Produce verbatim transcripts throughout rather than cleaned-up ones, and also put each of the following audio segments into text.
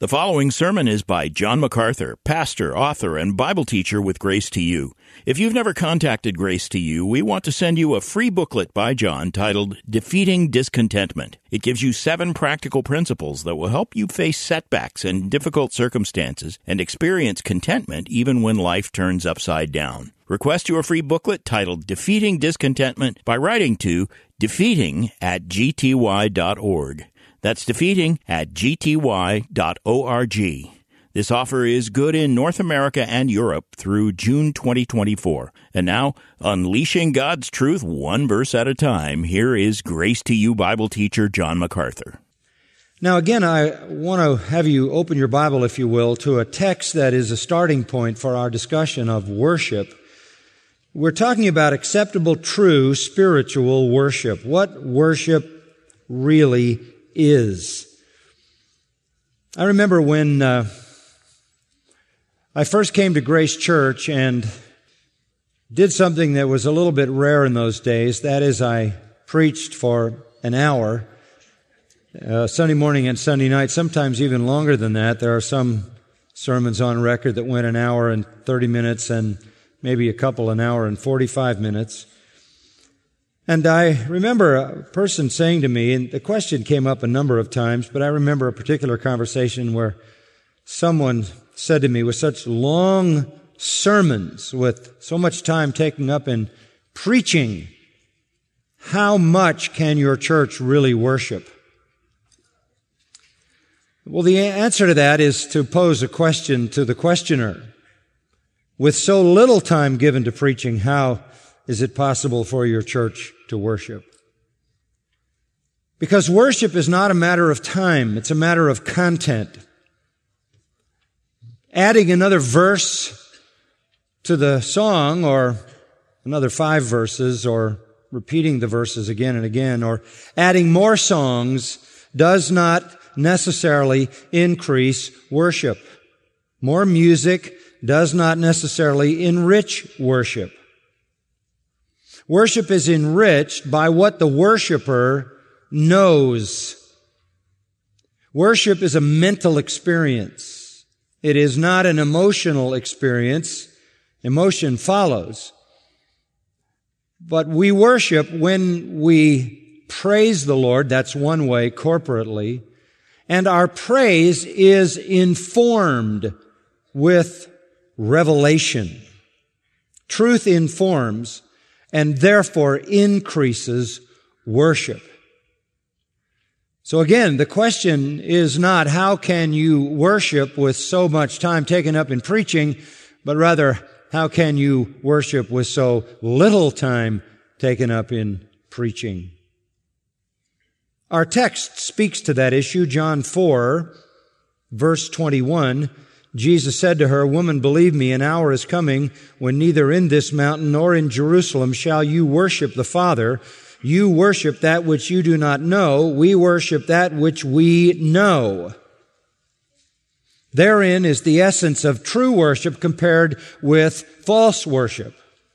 The following sermon is by John MacArthur, pastor, author, and Bible teacher with Grace to You. If you've never contacted Grace to You, we want to send you a free booklet by John titled Defeating Discontentment. It gives you seven practical principles that will help you face setbacks and difficult circumstances and experience contentment even when life turns upside down. Request your free booklet titled Defeating Discontentment by writing to defeating at g t y dot org. That's defeating at g t y dot org. This offer is good in North America and Europe through June twenty twenty-four. And now, unleashing God's truth one verse at a time, here is Grace to You Bible teacher John MacArthur. Now again, I want to have you open your Bible, if you will, to a text that is a starting point for our discussion of worship. We're talking about acceptable, true, spiritual worship. What worship really is. I remember when uh, I first came to Grace Church and did something that was a little bit rare in those days. That is, I preached for an hour, uh, Sunday morning and Sunday night, sometimes even longer than that. There are some sermons on record that went an hour and thirty minutes and maybe a couple an hour and forty-five minutes. And I remember a person saying to me, and the question came up a number of times, but I remember a particular conversation where someone said to me, with such long sermons, with so much time taken up in preaching, how much can your church really worship? Well, the answer to that is to pose a question to the questioner. With so little time given to preaching, how is it possible for your church to worship? Because worship is not a matter of time, it's a matter of content. Adding another verse to the song, or another five verses, or repeating the verses again and again, or adding more songs does not necessarily increase worship. More music does not necessarily enrich worship. Worship is enriched by what the worshiper knows. Worship is a mental experience. It is not an emotional experience. Emotion follows. But we worship when we praise the Lord. That's one way, corporately. And our praise is informed with revelation. Truth informs and therefore increases worship. So again, the question is not how can you worship with so much time taken up in preaching, but rather how can you worship with so little time taken up in preaching? Our text speaks to that issue. John four, verse twenty-one, Jesus said to her, "Woman, believe me, an hour is coming when neither in this mountain nor in Jerusalem shall you worship the Father. You worship that which you do not know. We worship that which we know." Therein is the essence of true worship compared with false worship.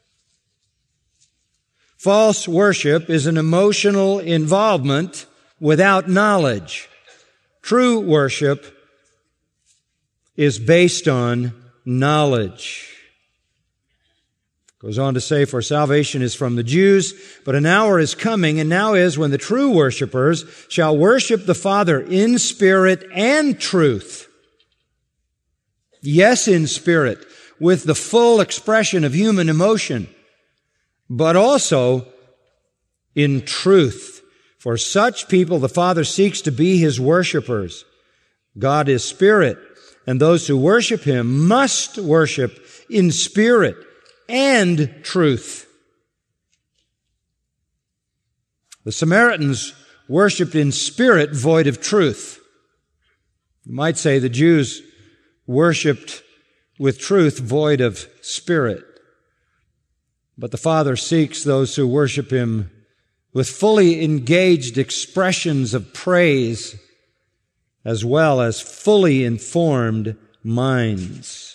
False worship is an emotional involvement without knowledge. True worship is based on knowledge. Goes on to say, "For salvation is from the Jews, but an hour is coming, and now is when the true worshipers shall worship the Father in spirit and truth." Yes, in spirit, with the full expression of human emotion, but also in truth. For such people the Father seeks to be His worshipers. God is spirit, and those who worship Him must worship in spirit and truth. The Samaritans worshiped in spirit, void of truth. You might say the Jews worshiped with truth, void of spirit. But the Father seeks those who worship Him with fully engaged expressions of praise, as well as fully informed minds.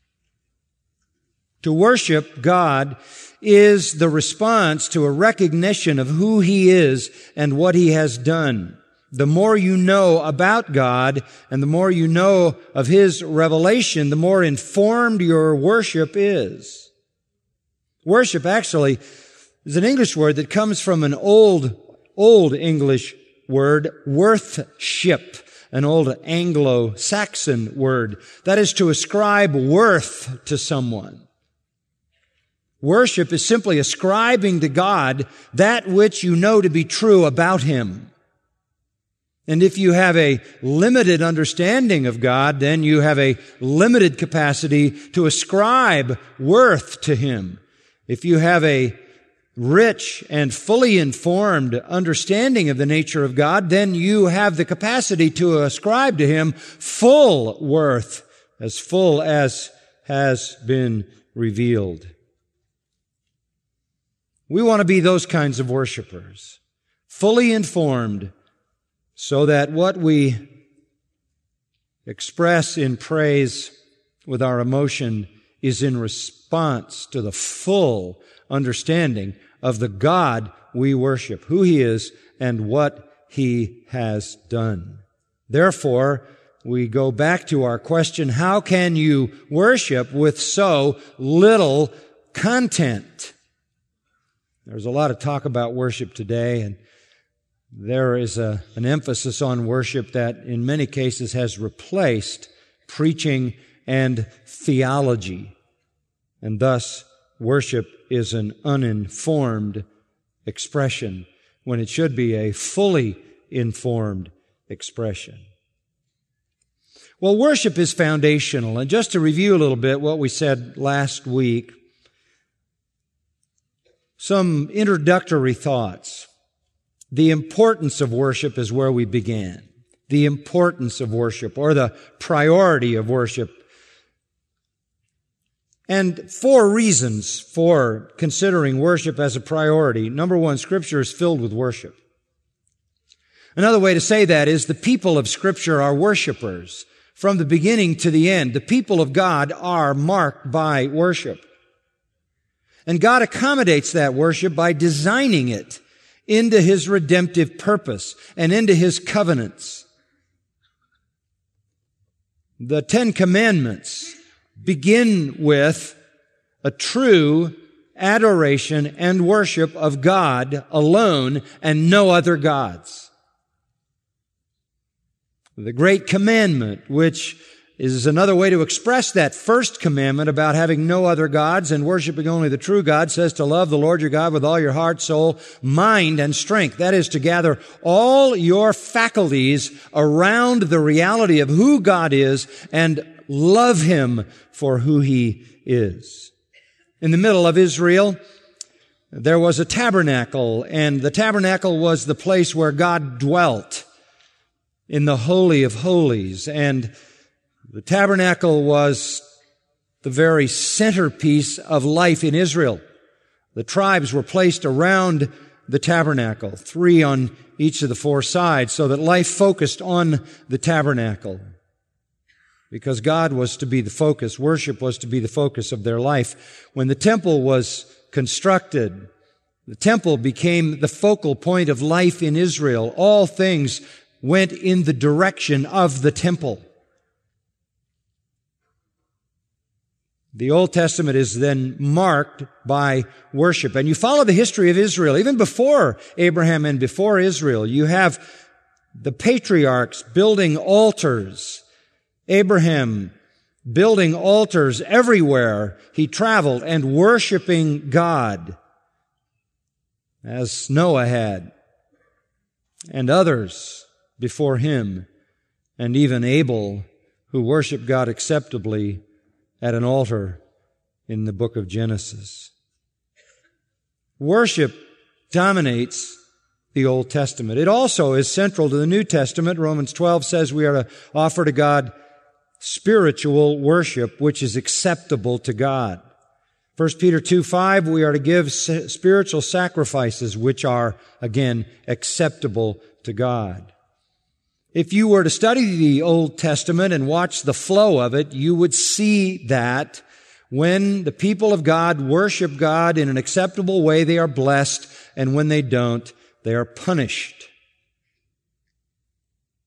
To worship God is the response to a recognition of who He is and what He has done. the more you know about God and the more you know of His revelation, the more informed your worship is. Worship actually is an English word that comes from an old, old English word, worthship, an old Anglo-Saxon word. That is to ascribe worth to someone. Worship is simply ascribing to God that which you know to be true about Him. And if you have a limited understanding of God, then you have a limited capacity to ascribe worth to Him. If you have a rich and fully informed understanding of the nature of God, then you have the capacity to ascribe to Him full worth, as full as has been revealed. We want to be those kinds of worshipers, fully informed, so that what we express in praise with our emotion is in response to the full understanding of the God we worship, who He is and what He has done. Therefore, we go back to our question, how can you worship with so little content? There's a lot of talk about worship today, and there is a, an emphasis on worship that in many cases has replaced preaching and theology. And thus, worship is an uninformed expression when it should be a fully informed expression. Well, worship is foundational. And just to review a little bit what we said last week, some introductory thoughts. The importance of worship is where we began. The importance of worship, or the priority of worship. And four reasons for considering worship as a priority. Number one, Scripture is filled with worship. Another way to say that is the people of Scripture are worshipers. From the beginning to the end, the people of God are marked by worship. And God accommodates that worship by designing it into His redemptive purpose and into His covenants. The Ten Commandments begin with a true adoration and worship of God alone and no other gods. The Great Commandment, which is another way to express that first commandment about having no other gods and worshiping only the true God, says to love the Lord your God with all your heart, soul, mind, and strength. That is to gather all your faculties around the reality of who God is and love Him for who He is. In the middle of Israel, there was a tabernacle, and the tabernacle was the place where God dwelt in the Holy of Holies, and the tabernacle was the very centerpiece of life in Israel. The tribes were placed around the tabernacle, three on each of the four sides, so that life focused on the tabernacle. Because God was to be the focus, worship was to be the focus of their life. When the temple was constructed, the temple became the focal point of life in Israel. All things went in the direction of the temple. The Old Testament is then marked by worship. And you follow the history of Israel, even before Abraham and before Israel. You have the patriarchs building altars. Abraham building altars everywhere he traveled and worshiping God, as Noah had, and others before him, and even Abel, who worshiped God acceptably at an altar in the book of Genesis. Worship dominates the Old Testament. It also is central to the New Testament. Romans twelve says we are to offer to God spiritual worship, which is acceptable to God. First Peter two five, we are to give spiritual sacrifices, which are, again, acceptable to God. If you were to study the Old Testament and watch the flow of it, you would see that when the people of God worship God in an acceptable way, they are blessed, and when they don't, they are punished.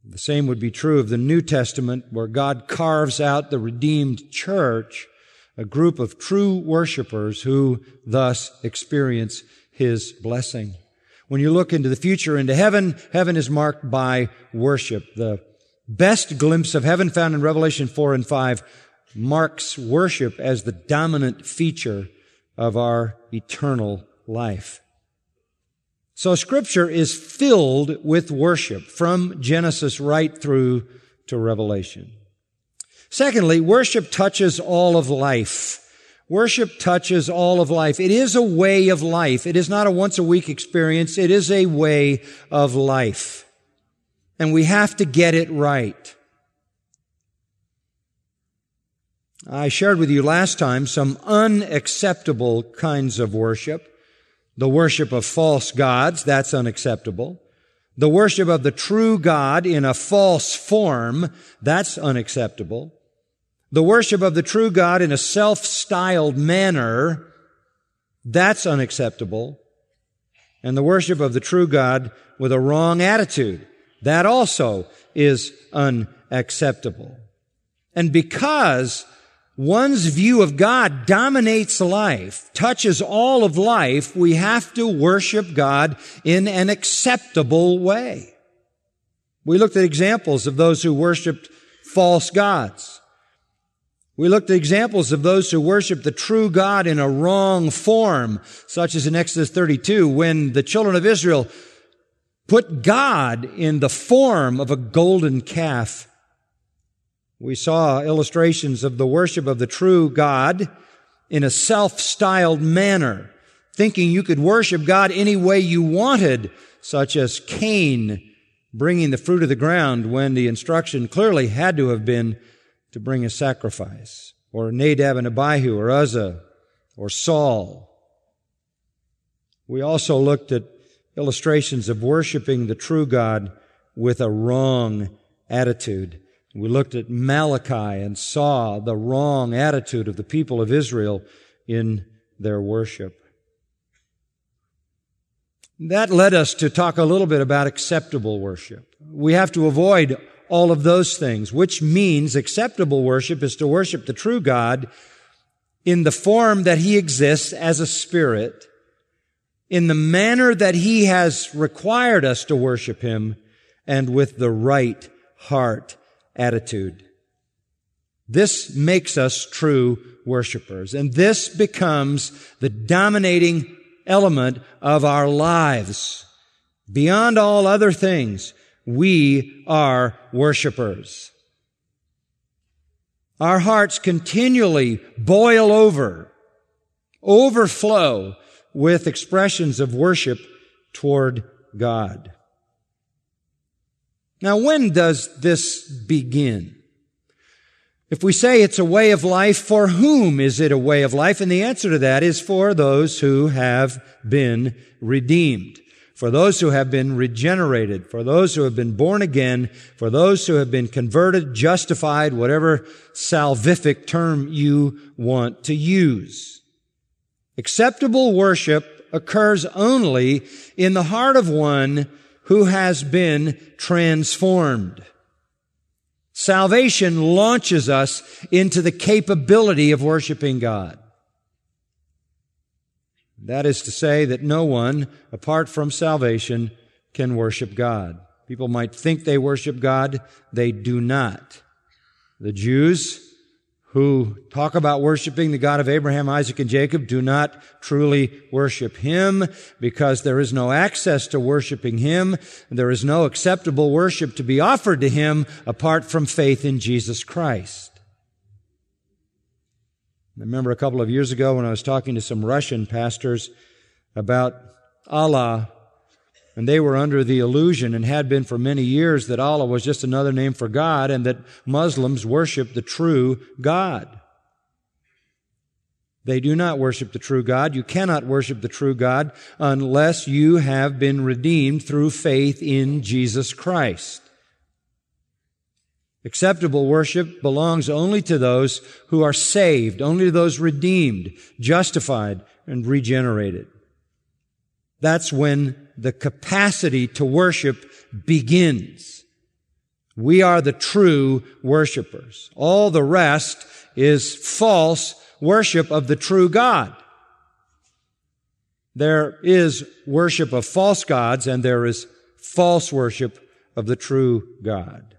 The same would be true of the New Testament, where God carves out the redeemed church, a group of true worshipers who thus experience His blessing. When you look into the future, into heaven, heaven is marked by worship. The best glimpse of heaven found in Revelation four and five marks worship as the dominant feature of our eternal life. So Scripture is filled with worship from Genesis right through to Revelation. Secondly, worship touches all of life. Worship touches all of life. It is a way of life. It is not a once-a-week experience. It is a way of life. And we have to get it right. I shared with you last time some unacceptable kinds of worship. The worship of false gods, that's unacceptable. The worship of the true God in a false form, that's unacceptable. The worship of the true God in a self-styled manner, that's unacceptable. And the worship of the true God with a wrong attitude, that also is unacceptable. And because one's view of God dominates life, touches all of life, we have to worship God in an acceptable way. We looked at examples of those who worshiped false gods. We looked at examples of those who worshiped the true God in a wrong form, such as in Exodus thirty-two, when the children of Israel put God in the form of a golden calf. We saw illustrations of the worship of the true God in a self-styled manner, thinking you could worship God any way you wanted, such as Cain bringing the fruit of the ground when the instruction clearly had to have been to bring a sacrifice, or Nadab and Abihu, or Uzzah, or Saul. We also looked at illustrations of worshiping the true God with a wrong attitude. We looked at Malachi and saw the wrong attitude of the people of Israel in their worship. That led us to talk a little bit about acceptable worship. We have to avoid all of those things, which means acceptable worship is to worship the true God in the form that He exists as a spirit, in the manner that He has required us to worship Him, and with the right heart attitude. This makes us true worshipers, and this becomes the dominating element of our lives. Beyond all other things, we are worshipers. Our hearts continually boil over, overflow with expressions of worship toward God. Now, when does this begin? If we say it's a way of life, for whom is it a way of life? And the answer to that is for those who have been redeemed, for those who have been regenerated, for those who have been born again, for those who have been converted, justified, whatever salvific term you want to use. Acceptable worship occurs only in the heart of one who has been transformed. Salvation launches us into the capability of worshiping God. That is to say that no one, apart from salvation, can worship God. People might think they worship God. They do not. The Jews who talk about worshiping the God of Abraham, Isaac, and Jacob do not truly worship Him because there is no access to worshiping Him. There is no acceptable worship to be offered to Him apart from faith in Jesus Christ. I remember a couple of years ago when I was talking to some Russian pastors about Allah, and they were under the illusion, and had been for many years, that Allah was just another name for God and that Muslims worship the true God. They do not worship the true God. You cannot worship the true God unless you have been redeemed through faith in Jesus Christ. Acceptable worship belongs only to those who are saved, only to those redeemed, justified, and regenerated. That's when the capacity to worship begins. We are the true worshipers. All the rest is false worship of the true God. There is worship of false gods, and there is false worship of the true God.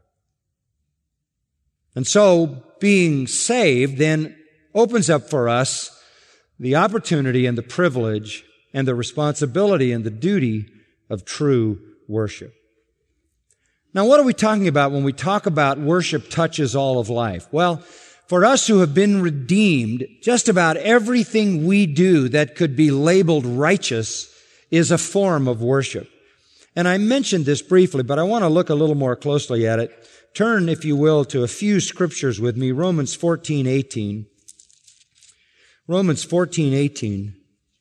And so, being saved then opens up for us the opportunity and the privilege and the responsibility and the duty of true worship. Now, what are we talking about when we talk about worship touches all of life? Well, for us who have been redeemed, just about everything we do that could be labeled righteous is a form of worship. And I mentioned this briefly, but I want to look a little more closely at it. Turn, if you will, to a few scriptures with me. Romans fourteen eighteen. Romans fourteen eighteen.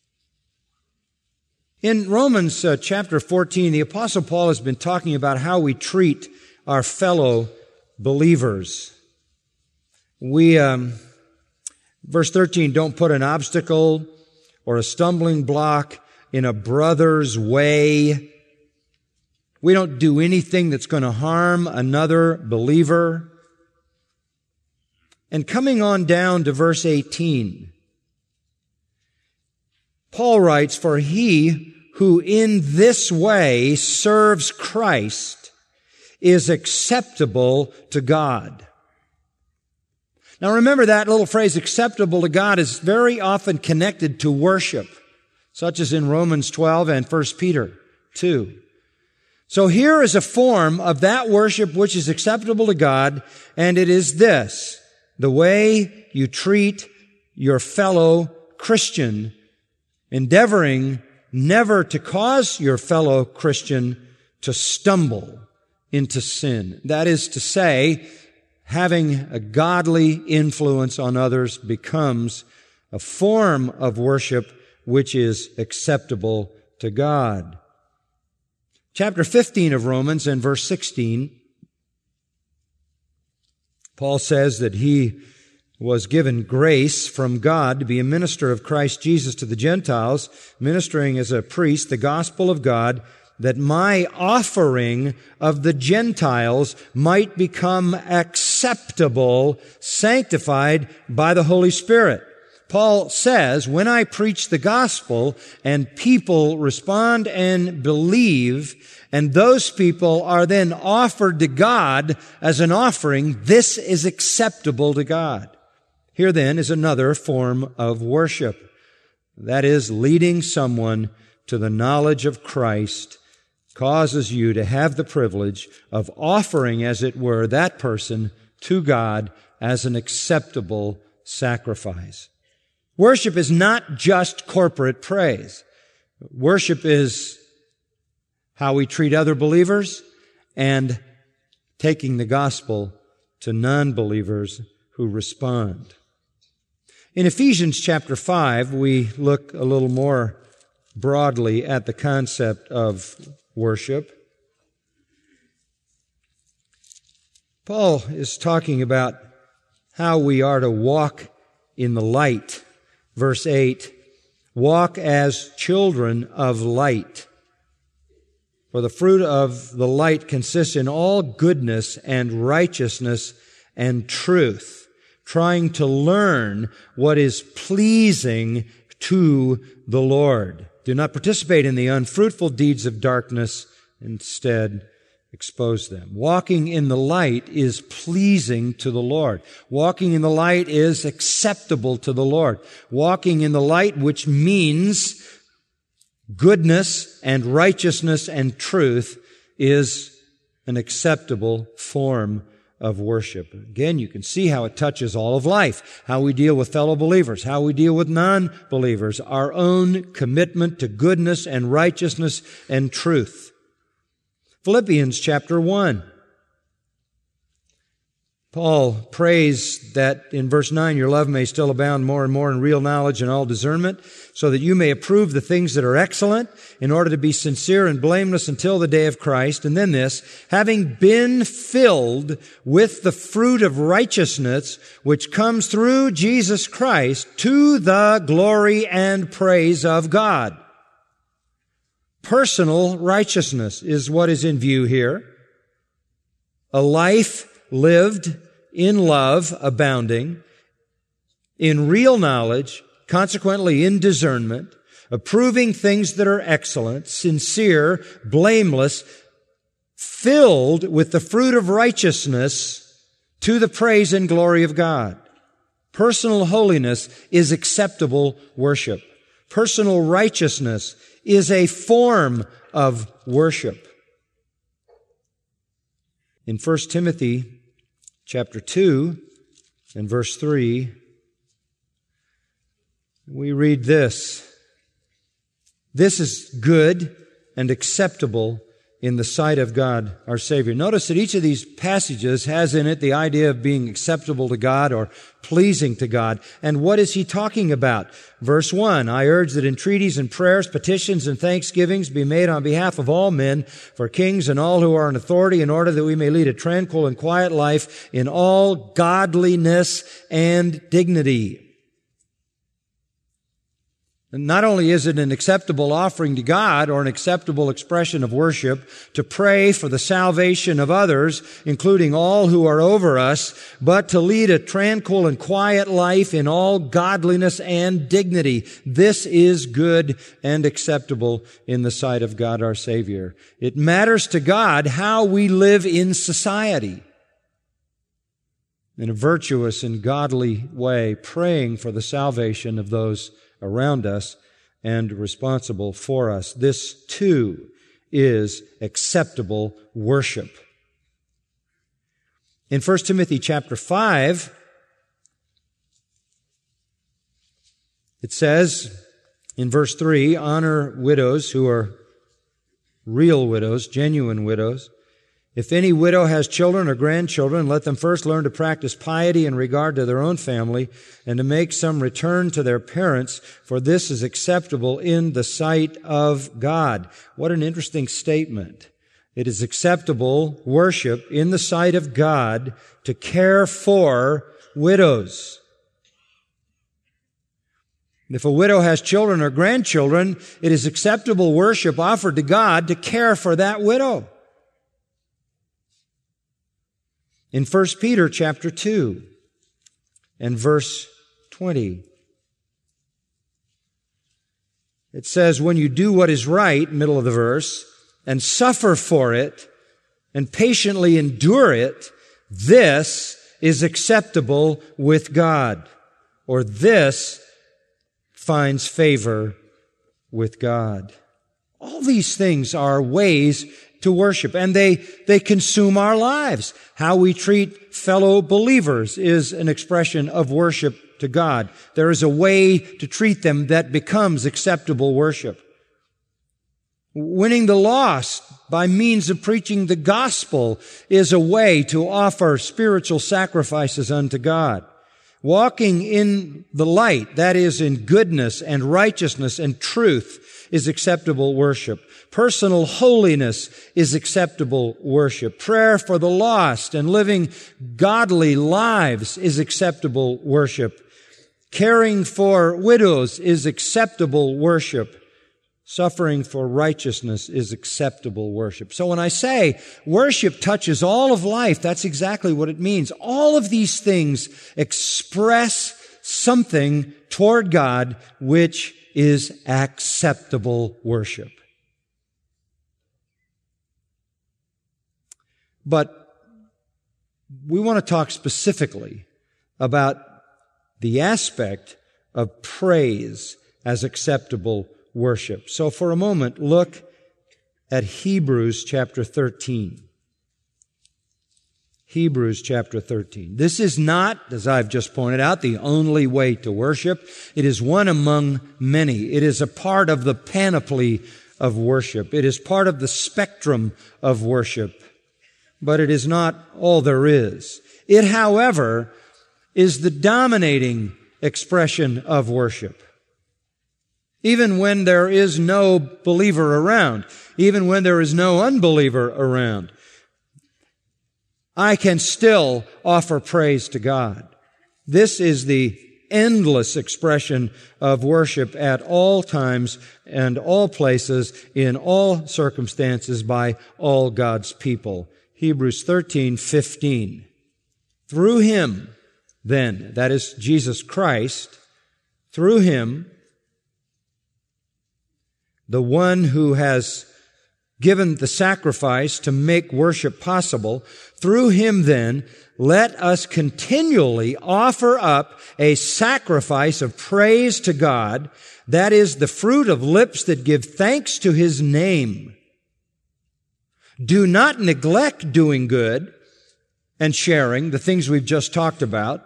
In Romans uh, chapter fourteen, the Apostle Paul has been talking about how we treat our fellow believers. We, um, verse thirteen, don't put an obstacle or a stumbling block in a brother's way. We don't do anything that's going to harm another believer. And coming on down to verse eighteen, Paul writes, for he who in this way serves Christ is acceptable to God. Now remember, that little phrase, acceptable to God, is very often connected to worship, such as in Romans twelve and First Peter two. So here is a form of that worship which is acceptable to God, and it is this: the way you treat your fellow Christian, endeavoring never to cause your fellow Christian to stumble into sin. That is to say, having a godly influence on others becomes a form of worship which is acceptable to God. Chapter fifteen of Romans and verse sixteen, Paul says that he was given grace from God to be a minister of Christ Jesus to the Gentiles, ministering as a priest the gospel of God, that my offering of the Gentiles might become acceptable, sanctified by the Holy Spirit. Paul says, when I preach the gospel and people respond and believe, and those people are then offered to God as an offering, this is acceptable to God. Here then is another form of worship. That is, leading someone to the knowledge of Christ causes you to have the privilege of offering, as it were, that person to God as an acceptable sacrifice. Worship is not just corporate praise. Worship is how we treat other believers and taking the gospel to non-believers who respond. In Ephesians chapter five, we look a little more broadly at the concept of worship. Paul is talking about how we are to walk in the light. Verse eight, walk as children of light. For the fruit of the light consists in all goodness and righteousness and truth, trying to learn what is pleasing to the Lord. Do not participate in the unfruitful deeds of darkness. Instead, expose them. Walking in the light is pleasing to the Lord. Walking in the light is acceptable to the Lord. Walking in the light, which means goodness and righteousness and truth, is an acceptable form of worship. Again, you can see how it touches all of life, how we deal with fellow believers, how we deal with non-believers, our own commitment to goodness and righteousness and truth. Philippians chapter one. Paul prays that in verse nine, your love may still abound more and more in real knowledge and all discernment, so that you may approve the things that are excellent, in order to be sincere and blameless until the day of Christ. And then this, having been filled with the fruit of righteousness, which comes through Jesus Christ, to the glory and praise of God. Personal righteousness is what is in view here. a life lived in love, abounding, in real knowledge, consequently in discernment, approving things that are excellent, sincere, blameless, filled with the fruit of righteousness to the praise and glory of God. Personal holiness is acceptable worship. Personal righteousness is a form of worship. In First Timothy chapter two and verse three, we read this: "This is good and acceptable in the sight of God our Savior." Notice that each of these passages has in it the idea of being acceptable to God or pleasing to God. And what is he talking about? Verse one, "I urge that entreaties and prayers, petitions and thanksgivings be made on behalf of all men, for kings and all who are in authority, in order that we may lead a tranquil and quiet life in all godliness and dignity." And not only is it an acceptable offering to God or an acceptable expression of worship to pray for the salvation of others, including all who are over us, but to lead a tranquil and quiet life in all godliness and dignity. This is good and acceptable in the sight of God our Savior. It matters to God how we live in society in a virtuous and godly way, praying for the salvation of those around us and responsible for us. This too is acceptable worship. In First Timothy chapter five, it says in verse three, "Honor widows who are real widows, genuine widows. If any widow has children or grandchildren, let them first learn to practice piety in regard to their own family and to make some return to their parents, for this is acceptable in the sight of God." What an interesting statement. It is acceptable worship in the sight of God to care for widows. If a widow has children or grandchildren, it is acceptable worship offered to God to care for that widow. In First Peter chapter two and verse twenty, it says, "When you do what is right," middle of the verse, "and suffer for it, and patiently endure it, this is acceptable with God," or "this finds favor with God." All these things are ways to worship, and they, they consume our lives. How we treat fellow believers is an expression of worship to God. There is a way to treat them that becomes acceptable worship. Winning the lost by means of preaching the gospel is a way to offer spiritual sacrifices unto God. Walking in the light, that is in goodness and righteousness and truth, is acceptable worship. Personal holiness is acceptable worship. Prayer for the lost and living godly lives is acceptable worship. Caring for widows is acceptable worship. Suffering for righteousness is acceptable worship. So when I say worship touches all of life, that's exactly what it means. All of these things express something toward God which is acceptable worship. But we want to talk specifically about the aspect of praise as acceptable worship. So for a moment, look at Hebrews chapter thirteen. Hebrews chapter thirteen. This is not, as I've just pointed out, the only way to worship. It is one among many. It is a part of the panoply of worship. It is part of the spectrum of worship. But it is not all there is. It, however, is the dominating expression of worship. Even when there is no believer around, even when there is no unbeliever around, I can still offer praise to God. This is the endless expression of worship at all times and all places, in all circumstances, by all God's people. Hebrews thirteen fifteen. Through him, then, that is Jesus Christ, through him, the one who has given the sacrifice to make worship possible, through him then, let us continually offer up a sacrifice of praise to God, that is the fruit of lips that give thanks to his name. Do not neglect doing good and sharing, the things we've just talked about,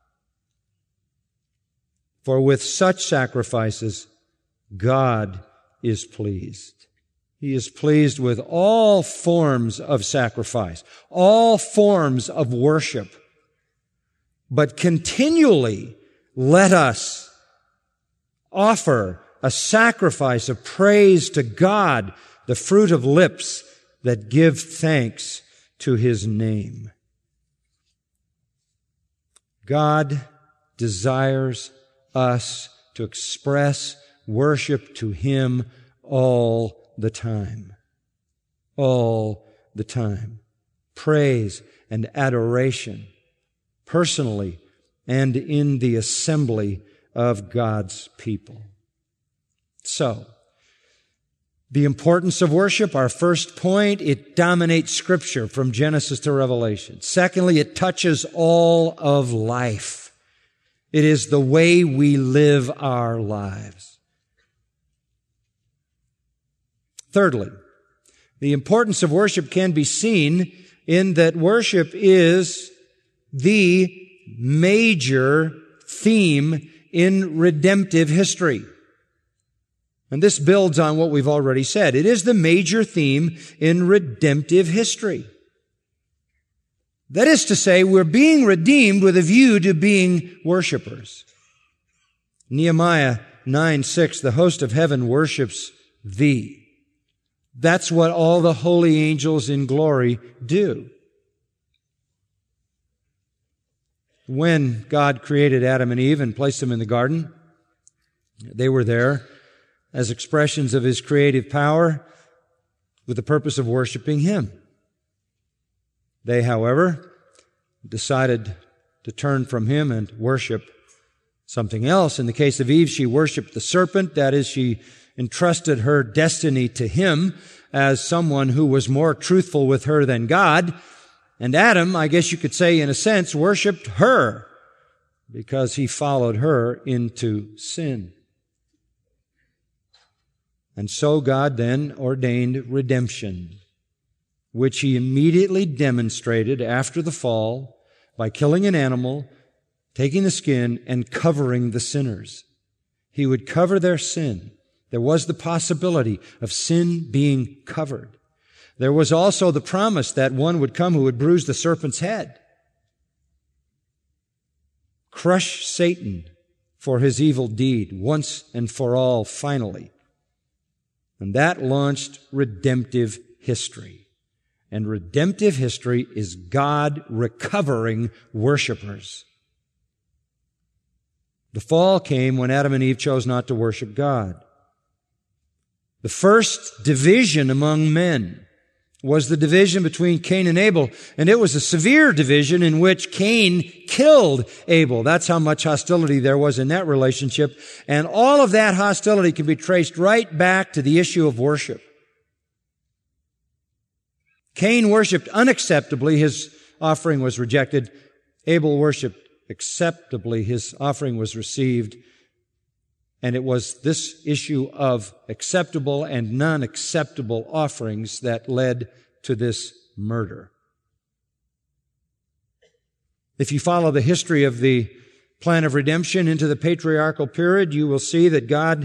for with such sacrifices, God is pleased. He is pleased with all forms of sacrifice, all forms of worship. But continually let us offer a sacrifice of praise to God, the fruit of lips that give thanks to his name. God desires us to express worship to him all the time. All the time. Praise and adoration, personally and in the assembly of God's people. So, the importance of worship, our first point, it dominates Scripture from Genesis to Revelation. Secondly, it touches all of life. It is the way we live our lives. Thirdly, the importance of worship can be seen in that worship is the major theme in redemptive history. And this builds on what we've already said. It is the major theme in redemptive history. That is to say, we're being redeemed with a view to being worshipers. Nehemiah nine six, the host of heaven worships thee. That's what all the holy angels in glory do. When God created Adam and Eve and placed them in the garden, they were there as expressions of his creative power with the purpose of worshiping him. They, however, decided to turn from him and worship something else. In the case of Eve, she worshiped the serpent. That is, she entrusted her destiny to him as someone who was more truthful with her than God. And Adam, I guess you could say in a sense, worshiped her because he followed her into sin. And so God then ordained redemption, which he immediately demonstrated after the fall by killing an animal, taking the skin, and covering the sinners. He would cover their sin. There was the possibility of sin being covered. There was also the promise that one would come who would bruise the serpent's head, crush Satan for his evil deed once and for all, finally. And that launched redemptive history. And redemptive history is God recovering worshipers. The fall came when Adam and Eve chose not to worship God. The first division among men was the division between Cain and Abel, and it was a severe division in which Cain killed Abel. That's how much hostility there was in that relationship, and all of that hostility can be traced right back to the issue of worship. Cain worshiped unacceptably, his offering was rejected. Abel worshiped acceptably, his offering was received. And it was this issue of acceptable and non-acceptable offerings that led to this murder. If you follow the history of the plan of redemption into the patriarchal period, you will see that God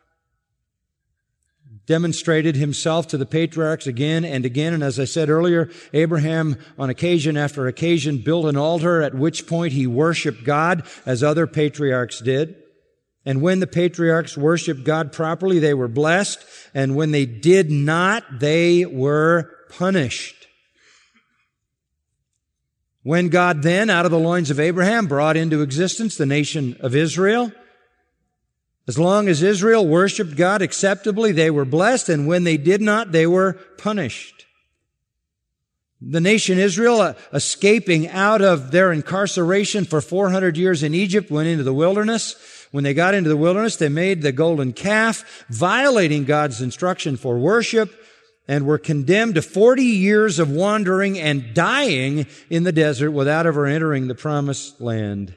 demonstrated himself to the patriarchs again and again. And as I said earlier, Abraham, on occasion after occasion, built an altar at which point he worshiped God as other patriarchs did. And when the patriarchs worshiped God properly, they were blessed. And when they did not, they were punished. When God then, out of the loins of Abraham, brought into existence the nation of Israel, as long as Israel worshiped God acceptably, they were blessed. And when they did not, they were punished. The nation Israel, uh, escaping out of their incarceration for four hundred years in Egypt, went into the wilderness. When they got into the wilderness, they made the golden calf, violating God's instruction for worship, and were condemned to forty years of wandering and dying in the desert without ever entering the promised land.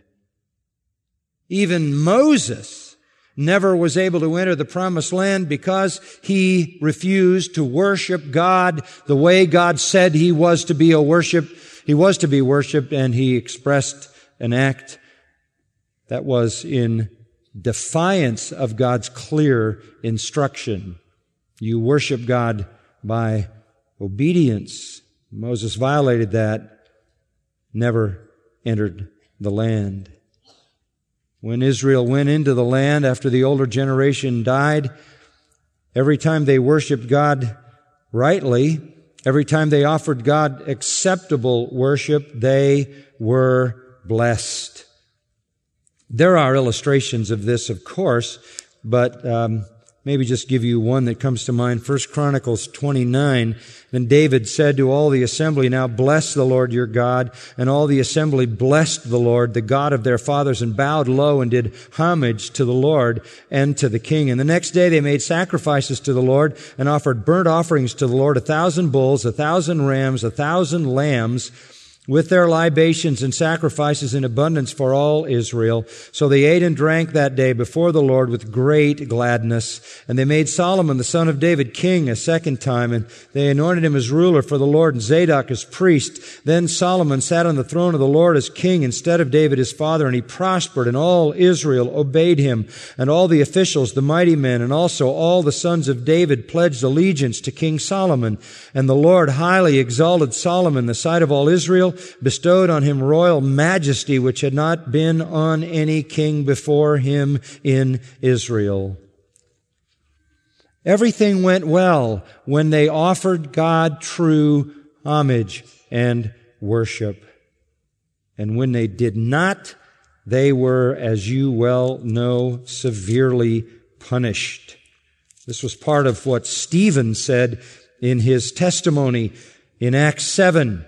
Even Moses never was able to enter the promised land because he refused to worship God the way God said he was to be a worship. He was to be worshiped, and he expressed an act that was in defiance of God's clear instruction. You worship God by obedience. Moses violated that, never entered the land. When Israel went into the land after the older generation died, every time they worshiped God rightly, every time they offered God acceptable worship, they were blessed. There are illustrations of this, of course, but um, maybe just give you one that comes to mind. First Chronicles twenty-nine. Then David said to all the assembly, "Now bless the Lord your God." And all the assembly blessed the Lord, the God of their fathers, and bowed low and did homage to the Lord and to the king. And the next day they made sacrifices to the Lord and offered burnt offerings to the Lord, a thousand bulls, a thousand rams, a thousand lambs, with their libations and sacrifices in abundance for all Israel. So they ate and drank that day before the Lord with great gladness. And they made Solomon the son of David king a second time, and they anointed him as ruler for the Lord, and Zadok as priest. Then Solomon sat on the throne of the Lord as king instead of David his father, and he prospered, and all Israel obeyed him. And all the officials, the mighty men, and also all the sons of David pledged allegiance to King Solomon. And the Lord highly exalted Solomon in the sight of all Israel, bestowed on him royal majesty, which had not been on any king before him in Israel. Everything went well when they offered God true homage and worship. And when they did not, they were, as you well know, severely punished. This was part of what Stephen said in his testimony in Acts seven.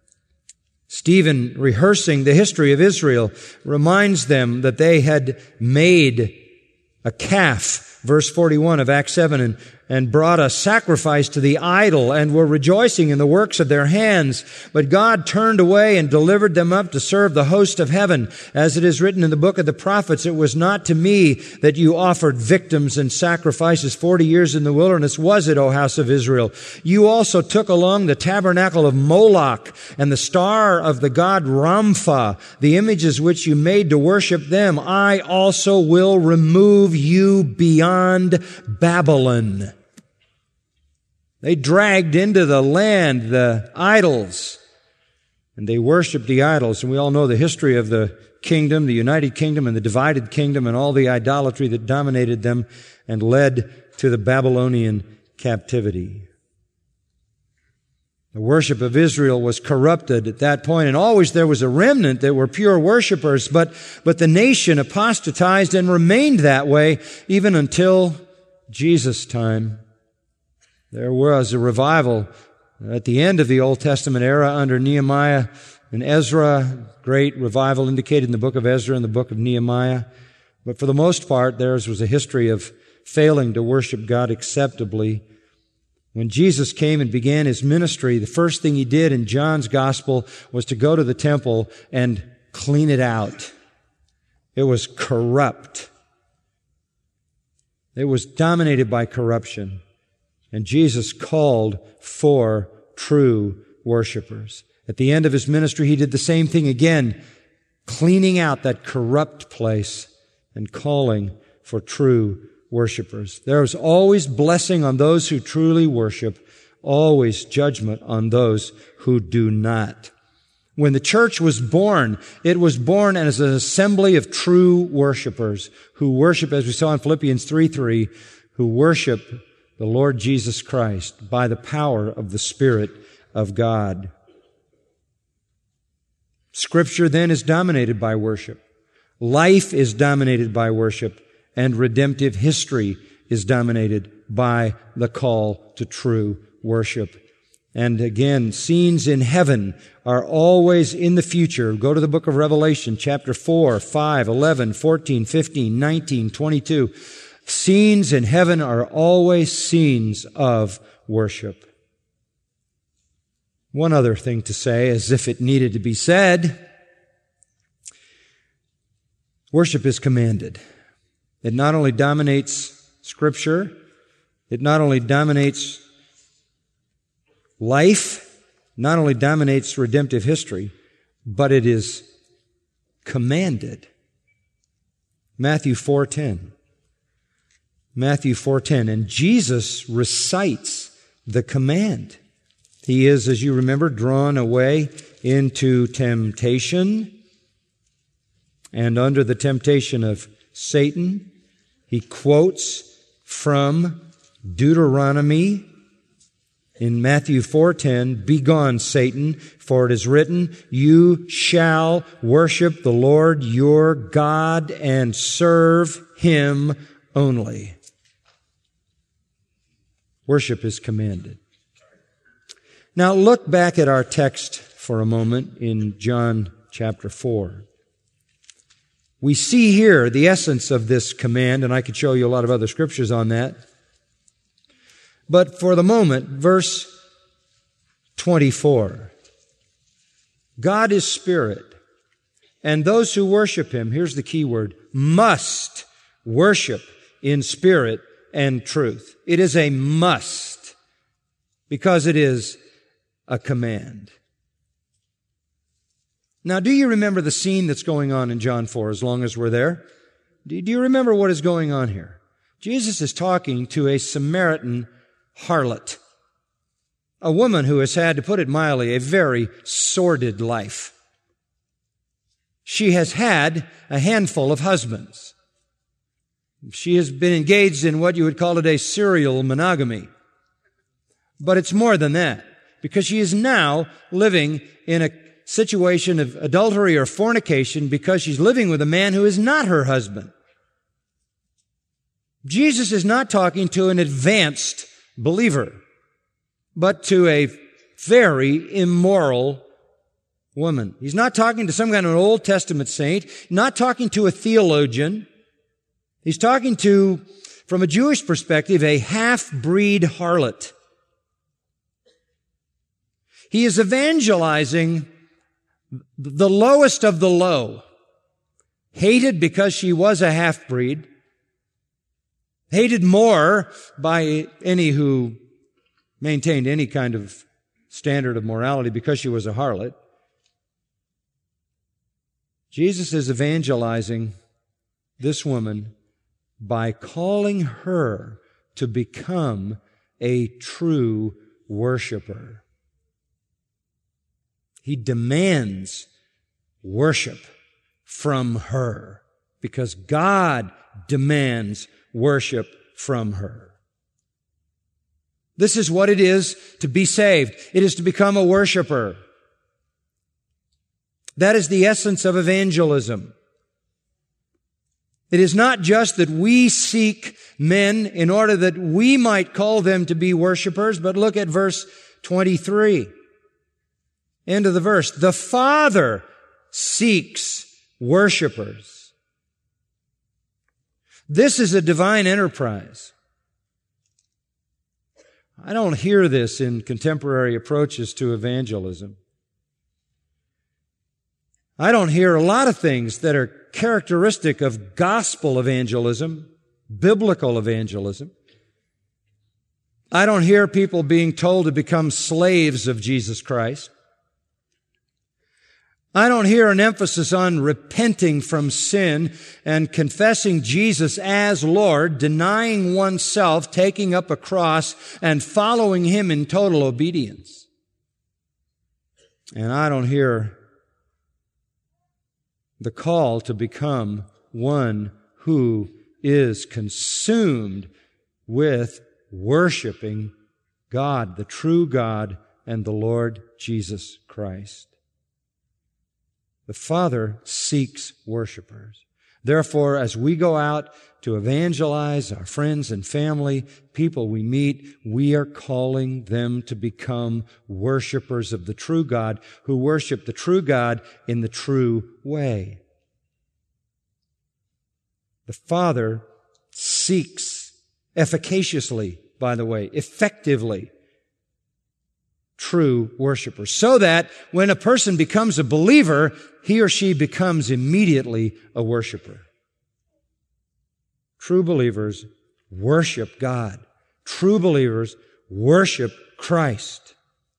Stephen, rehearsing the history of Israel, reminds them that they had made a calf, verse forty-one of Acts seven, and, and brought a sacrifice to the idol and were rejoicing in the works of their hands. But God turned away and delivered them up to serve the host of heaven. As it is written in the book of the prophets, "It was not to me that you offered victims and sacrifices forty years in the wilderness, was it, O house of Israel? You also took along the tabernacle of Moloch and the star of the god Rampha, the images which you made to worship them. I also will remove you beyond Babylon." They dragged into the land the idols, and they worshiped the idols. And we all know the history of the kingdom, the united kingdom and the divided kingdom, and all the idolatry that dominated them and led to the Babylonian captivity. The worship of Israel was corrupted at that point, and always there was a remnant that were pure worshipers, but, but the nation apostatized and remained that way even until Jesus' time. There was a revival at the end of the Old Testament era under Nehemiah and Ezra. Great revival indicated in the book of Ezra and the book of Nehemiah. But for the most part, theirs was a history of failing to worship God acceptably. When Jesus came and began his ministry, the first thing he did in John's gospel was to go to the temple and clean it out. It was corrupt. It was dominated by corruption. And Jesus called for true worshipers. At the end of his ministry, he did the same thing again, cleaning out that corrupt place and calling for true worshipers. There is always blessing on those who truly worship, always judgment on those who do not. When the church was born, it was born as an assembly of true worshipers who worship, as we saw in Philippians three three, who worship the Lord Jesus Christ by the power of the Spirit of God. Scripture then is dominated by worship. Life is dominated by worship, and redemptive history is dominated by the call to true worship. And again, scenes in heaven are always in the future. Go to the book of Revelation, chapter four, five, eleven, fourteen, fifteen, nineteen, twenty-two. Scenes in heaven are always scenes of worship. One other thing to say, as if it needed to be said, worship is commanded. It not only dominates Scripture, it not only dominates life, not only dominates redemptive history, but it is commanded. Matthew four ten. Matthew four ten. And Jesus recites the command. He is, as you remember, drawn away into temptation. And under the temptation of Satan, he quotes from Deuteronomy in Matthew four ten, "Begone, Satan, for it is written, you shall worship the Lord your God and serve Him only." Worship is commanded. Now look back at our text for a moment in John chapter four. We see here the essence of this command, and I could show you a lot of other scriptures on that. But for the moment, verse twenty-four. God is spirit, and those who worship Him, here's the key word, must worship in spirit and truth. It is a must, because it is a command. Now, do you remember the scene that's going on in John four, as long as we're there? Do you remember what is going on here? Jesus is talking to a Samaritan harlot, a woman who has had, to put it mildly, a very sordid life. She has had a handful of husbands. She has been engaged in what you would call today serial monogamy. But it's more than that, because she is now living in a situation of adultery or fornication because she's living with a man who is not her husband. Jesus is not talking to an advanced believer, but to a very immoral woman. He's not talking to some kind of an Old Testament saint, not talking to a theologian. He's talking to, from a Jewish perspective, a half-breed harlot. He is evangelizing the lowest of the low, hated because she was a half-breed, hated more by any who maintained any kind of standard of morality because she was a harlot. Jesus is evangelizing this woman by calling her to become a true worshiper. He demands worship from her because God demands worship from her. This is what it is to be saved. It is to become a worshiper. That is the essence of evangelism. It is not just that we seek men in order that we might call them to be worshipers, but look at verse twenty-three. End of the verse. The Father seeks worshipers. This is a divine enterprise. I don't hear this in contemporary approaches to evangelism. I don't hear a lot of things that are characteristic of gospel evangelism, biblical evangelism. I don't hear people being told to become slaves of Jesus Christ. I don't hear an emphasis on repenting from sin and confessing Jesus as Lord, denying oneself, taking up a cross, and following Him in total obedience. And I don't hear the call to become one who is consumed with worshiping God, the true God, and the Lord Jesus Christ. The Father seeks worshipers. Therefore, as we go out to evangelize our friends and family, people we meet, we are calling them to become worshipers of the true God, who worship the true God in the true way. The Father seeks efficaciously, by the way, effectively, true worshipers, so that when a person becomes a believer, he or she becomes immediately a worshiper. True believers worship God. True believers worship Christ.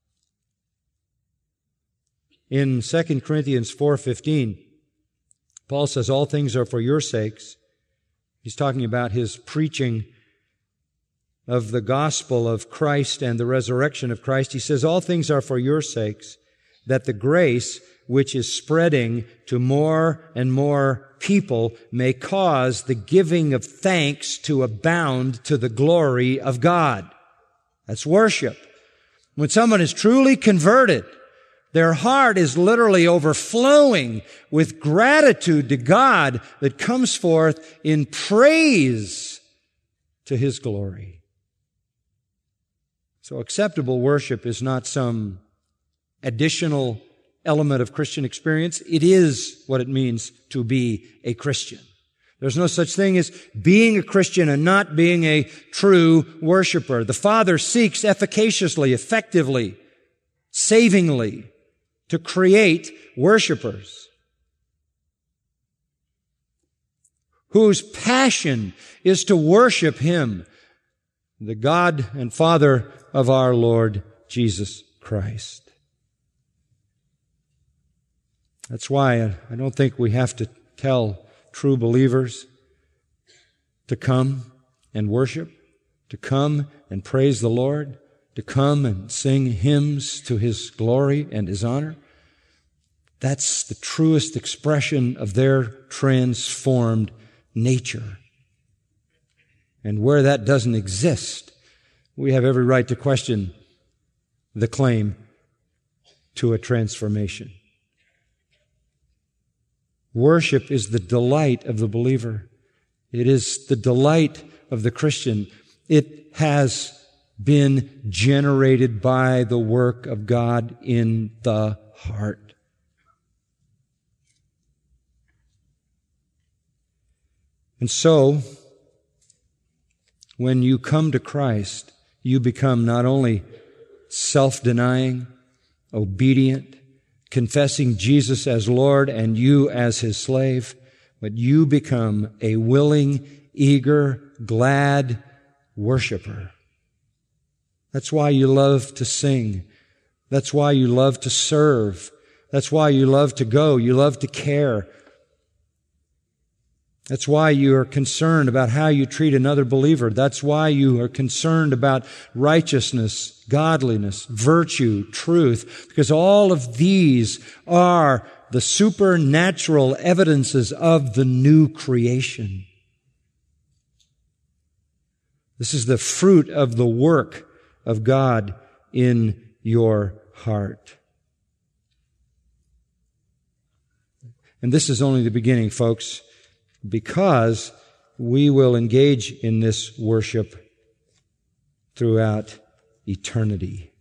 In Second Corinthians four fifteen, Paul says, all things are for your sakes. He's talking about his preaching of the gospel of Christ and the resurrection of Christ. He says, all things are for your sakes, that the grace which is spreading to more and more people may cause the giving of thanks to abound to the glory of God. That's worship. When someone is truly converted, their heart is literally overflowing with gratitude to God that comes forth in praise to His glory. So acceptable worship is not some additional element of Christian experience. It is what it means to be a Christian. There's no such thing as being a Christian and not being a true worshiper. The Father seeks efficaciously, effectively, savingly to create worshipers whose passion is to worship Him, the God and Father of our Lord Jesus Christ. That's why I don't think we have to tell true believers to come and worship, to come and praise the Lord, to come and sing hymns to His glory and His honor. That's the truest expression of their transformed nature. And where that doesn't exist, we have every right to question the claim to a transformation. Worship is the delight of the believer. It is the delight of the Christian. It has been generated by the work of God in the heart. And so, when you come to Christ, you become not only self-denying, obedient, confessing Jesus as Lord and you as His slave, but you become a willing, eager, glad worshiper. That's why you love to sing. That's why you love to serve. That's why you love to go. You love to care. That's why you are concerned about how you treat another believer. That's why you are concerned about righteousness, godliness, virtue, truth, because all of these are the supernatural evidences of the new creation. This is the fruit of the work of God in your heart. And this is only the beginning, folks, because we will engage in this worship throughout eternity.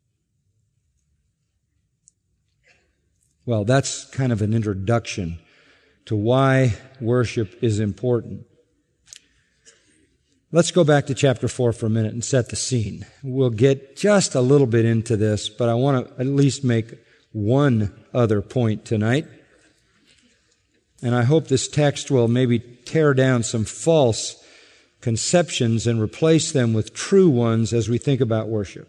Well, that's kind of an introduction to why worship is important. Let's go back to chapter four for a minute and set the scene. We'll get just a little bit into this, but I want to at least make one other point tonight. And I hope this text will maybe tear down some false conceptions and replace them with true ones as we think about worship.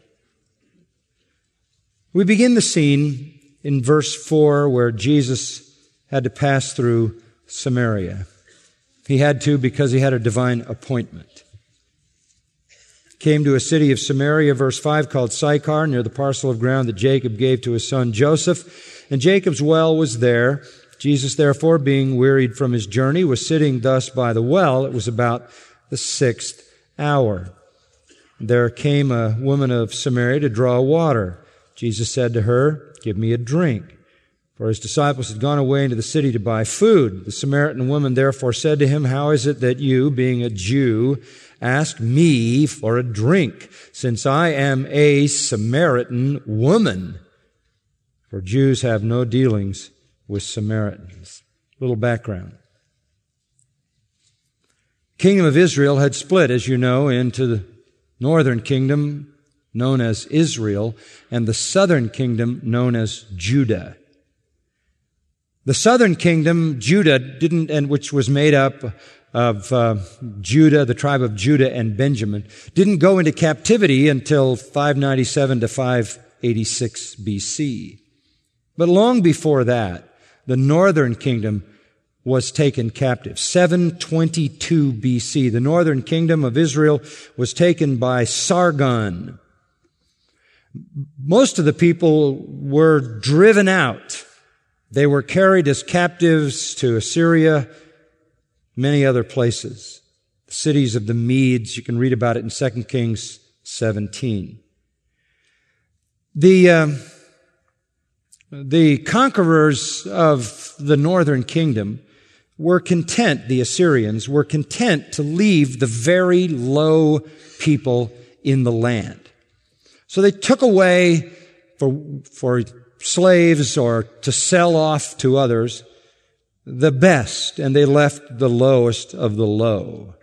We begin the scene in verse four where Jesus had to pass through Samaria. He had to because he had a divine appointment. Came to a city of Samaria, verse five, called Sychar, near the parcel of ground that Jacob gave to his son Joseph. And Jacob's well was there. Jesus, therefore, being wearied from his journey, was sitting thus by the well. It was about the sixth hour. There came a woman of Samaria to draw water. Jesus said to her, "Give me a drink." For his disciples had gone away into the city to buy food. The Samaritan woman therefore said to him, "How is it that you, being a Jew, ask me for a drink, since I am a Samaritan woman?" For Jews have no dealings with Samaritans. Little background. Kingdom of Israel had split, as you know, into the northern kingdom, known as Israel, and the southern kingdom, known as Judah. The southern kingdom, Judah, didn't, and which was made up of uh, Judah, the tribe of Judah and Benjamin, didn't go into captivity until five ninety-seven to five eighty-six B C. But long before that, the northern kingdom was taken captive. seven twenty-two B C, the northern kingdom of Israel was taken by Sargon. Most of the people were driven out. They were carried as captives to Assyria, many other places. The cities of the Medes, you can read about it in Second Kings seventeen. The, uh, the conquerors of the northern kingdom were content, the Assyrians were content to leave the very low people in the land. So they took away for, for slaves or to sell off to others the best, and they left the lowest of the low.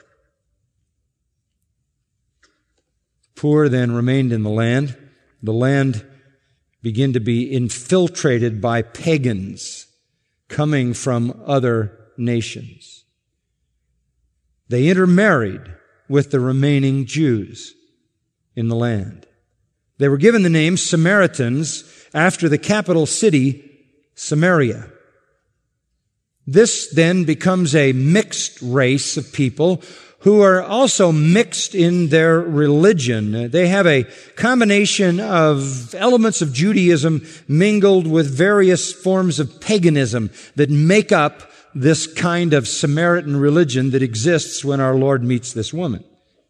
Poor then remained in the land. The land began to be infiltrated by pagans coming from other nations. They intermarried with the remaining Jews in the land. They were given the name Samaritans after the capital city, Samaria. This then becomes a mixed race of people who are also mixed in their religion. They have a combination of elements of Judaism mingled with various forms of paganism that make up this kind of Samaritan religion that exists when our Lord meets this woman.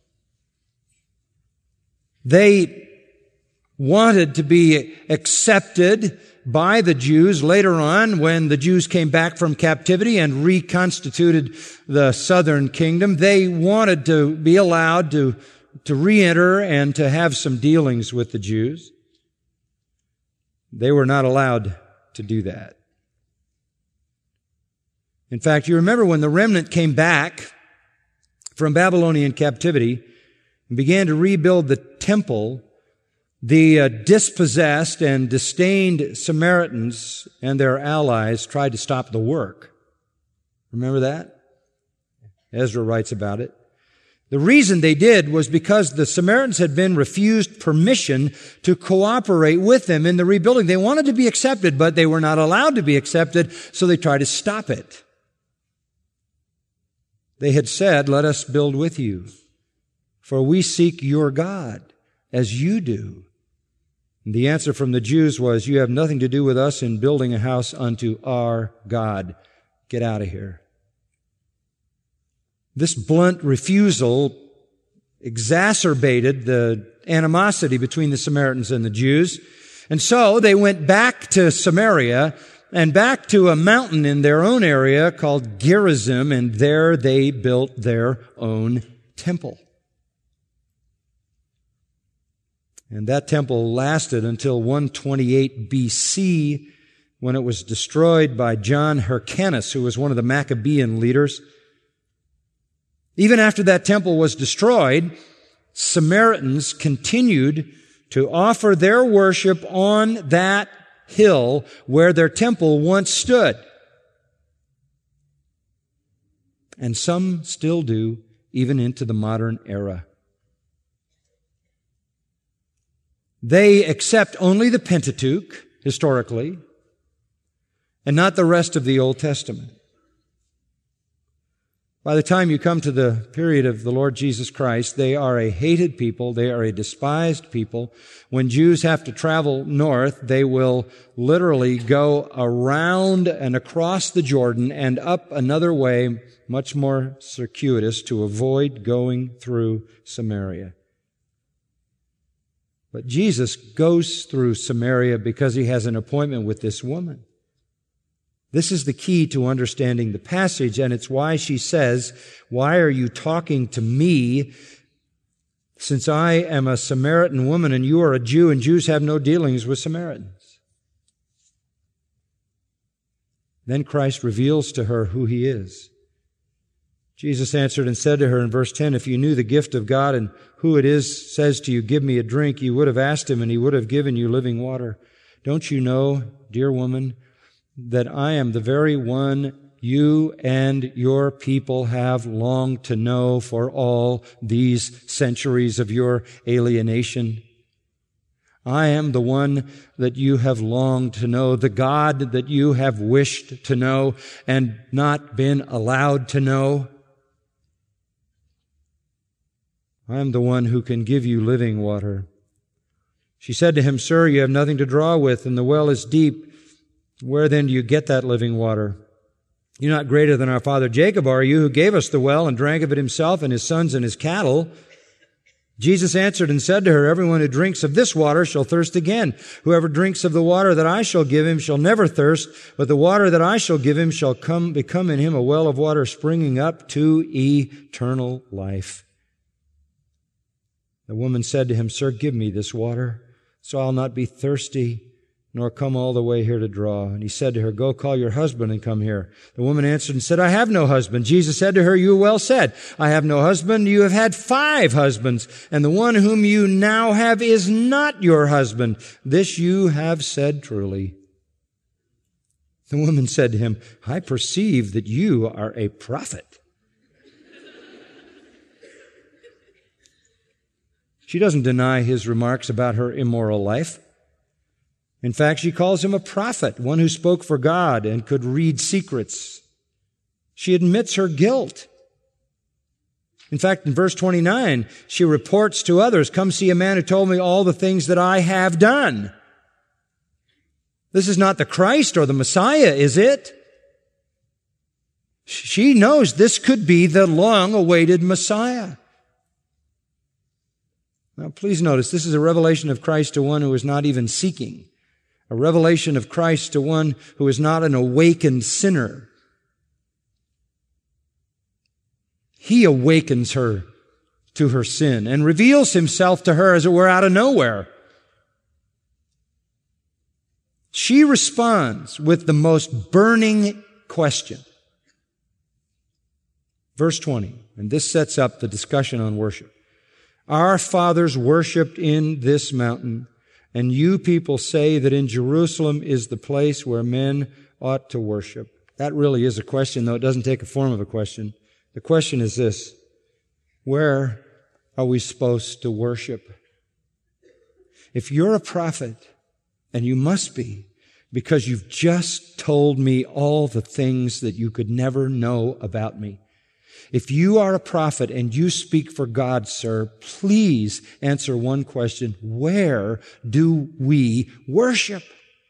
They wanted to be accepted by the Jews later on when the Jews came back from captivity and reconstituted the southern kingdom. They wanted to be allowed to, to re-enter and to have some dealings with the Jews. They were not allowed to do that. In fact, you remember when the remnant came back from Babylonian captivity and began to rebuild the temple, the uh, dispossessed and disdained Samaritans and their allies tried to stop the work. Remember that? Ezra writes about it. The reason they did was because the Samaritans had been refused permission to cooperate with them in the rebuilding. They wanted to be accepted, but they were not allowed to be accepted, so they tried to stop it. They had said, "Let us build with you, for we seek your God, as you do." And the answer from the Jews was, "You have nothing to do with us in building a house unto our God. Get out of here." This blunt refusal exacerbated the animosity between the Samaritans and the Jews. And so they went back to Samaria and back to a mountain in their own area called Gerizim, and there they built their own temple. And that temple lasted until one twenty-eight B C, when it was destroyed by John Hyrcanus, who was one of the Maccabean leaders. Even after that temple was destroyed, Samaritans continued to offer their worship on that hill where their temple once stood. And some still do, even into the modern era. They accept only the Pentateuch, historically, and not the rest of the Old Testament. By the time you come to the period of the Lord Jesus Christ, they are a hated people. They are a despised people. When Jews have to travel north, they will literally go around and across the Jordan and up another way, much more circuitous, to avoid going through Samaria. But Jesus goes through Samaria because he has an appointment with this woman. This is the key to understanding the passage, and it's why she says, "Why are you talking to me, since I am a Samaritan woman and you are a Jew, and Jews have no dealings with Samaritans?" Then Christ reveals to her who He is. Jesus answered and said to her in verse ten, "If you knew the gift of God and who it is says to you, 'Give me a drink,' you would have asked Him and He would have given you living water. Don't you know, dear woman, that I am the very one you and your people have longed to know for all these centuries of your alienation? I am the one that you have longed to know, the God that you have wished to know and not been allowed to know. I am the one who can give you living water." She said to him, "Sir, you have nothing to draw with, and the well is deep. Where then do you get that living water? You're not greater than our father Jacob, are you, who gave us the well and drank of it himself and his sons and his cattle?" Jesus answered and said to her, "Everyone who drinks of this water shall thirst again. Whoever drinks of the water that I shall give him shall never thirst, but the water that I shall give him shall come, become in him a well of water springing up to eternal life." The woman said to him, "Sir, give me this water, so I'll not be thirsty, nor come all the way here to draw." And he said to her, "Go call your husband and come here." The woman answered and said, "I have no husband." Jesus said to her, "You well said, I have no husband. You have had five husbands, and the one whom you now have is not your husband. This you have said truly." The woman said to him, "I perceive that you are a prophet." She doesn't deny his remarks about her immoral life. In fact, she calls him a prophet, one who spoke for God and could read secrets. She admits her guilt. In fact, in verse twenty-nine, she reports to others, "Come see a man who told me all the things that I have done." This is not the Christ or the Messiah, is it? She knows this could be the long-awaited Messiah. Now, please notice, this is a revelation of Christ to one who is not even seeking. A revelation of Christ to one who is not an awakened sinner. He awakens her to her sin and reveals Himself to her, as it were, out of nowhere. She responds with the most burning question. Verse twenty, and this sets up the discussion on worship. "Our fathers worshipped in this mountain, and you people say that in Jerusalem is the place where men ought to worship." That really is a question, though it doesn't take a form of a question. The question is this: where are we supposed to worship? If you're a prophet, and you must be, because you've just told me all the things that you could never know about me. If you are a prophet and you speak for God, sir, please answer one question: where do we worship?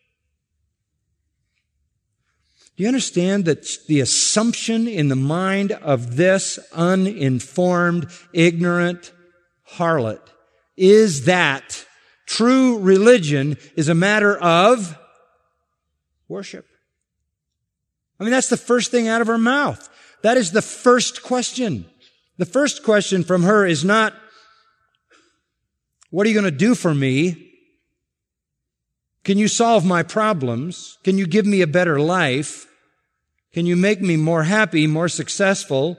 Do you understand that the assumption in the mind of this uninformed, ignorant harlot is that true religion is a matter of worship? I mean, that's the first thing out of her mouth. That is the first question. The first question from her is not, what are you going to do for me? Can you solve my problems? Can you give me a better life? Can you make me more happy, more successful?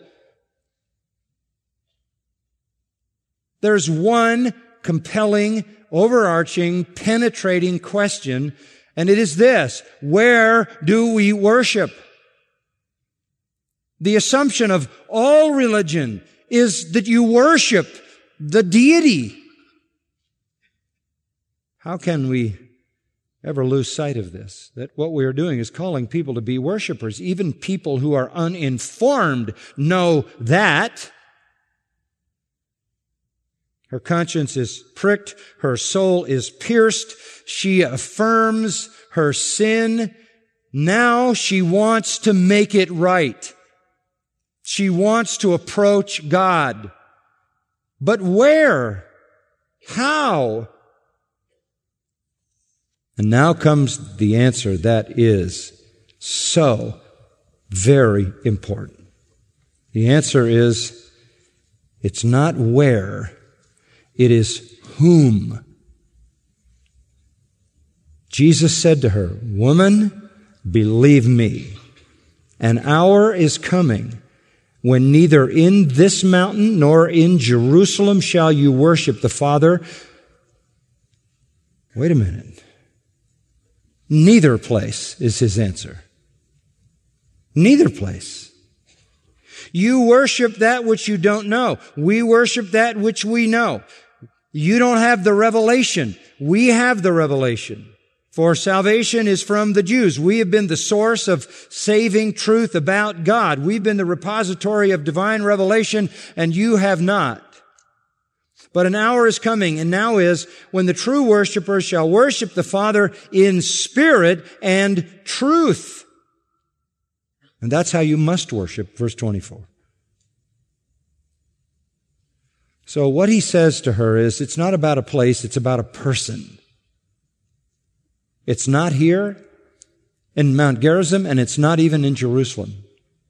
There's one compelling, overarching, penetrating question, and it is this: where do we worship? The assumption of all religion is that you worship the deity. How can we ever lose sight of this? That what we are doing is calling people to be worshipers. Even people who are uninformed know that. Her conscience is pricked. Her soul is pierced. She affirms her sin. Now she wants to make it right. She wants to approach God. But where? How? And now comes the answer that is so very important? The answer is, it's not where, it is whom. Jesus said to her, "Woman, believe me, an hour is coming when neither in this mountain nor in Jerusalem shall you worship the Father." Wait a minute. Neither place is his answer. Neither place. You worship that which you don't know. We worship that which we know. You don't have the revelation. We have the revelation. For salvation is from the Jews. We have been the source of saving truth about God. We've been the repository of divine revelation, and you have not. But an hour is coming, and now is, when the true worshipers shall worship the Father in spirit and truth. And that's how you must worship, verse twenty-four. So what he says to her is, it's not about a place, it's about a person. It's not here in Mount Gerizim, and it's not even in Jerusalem.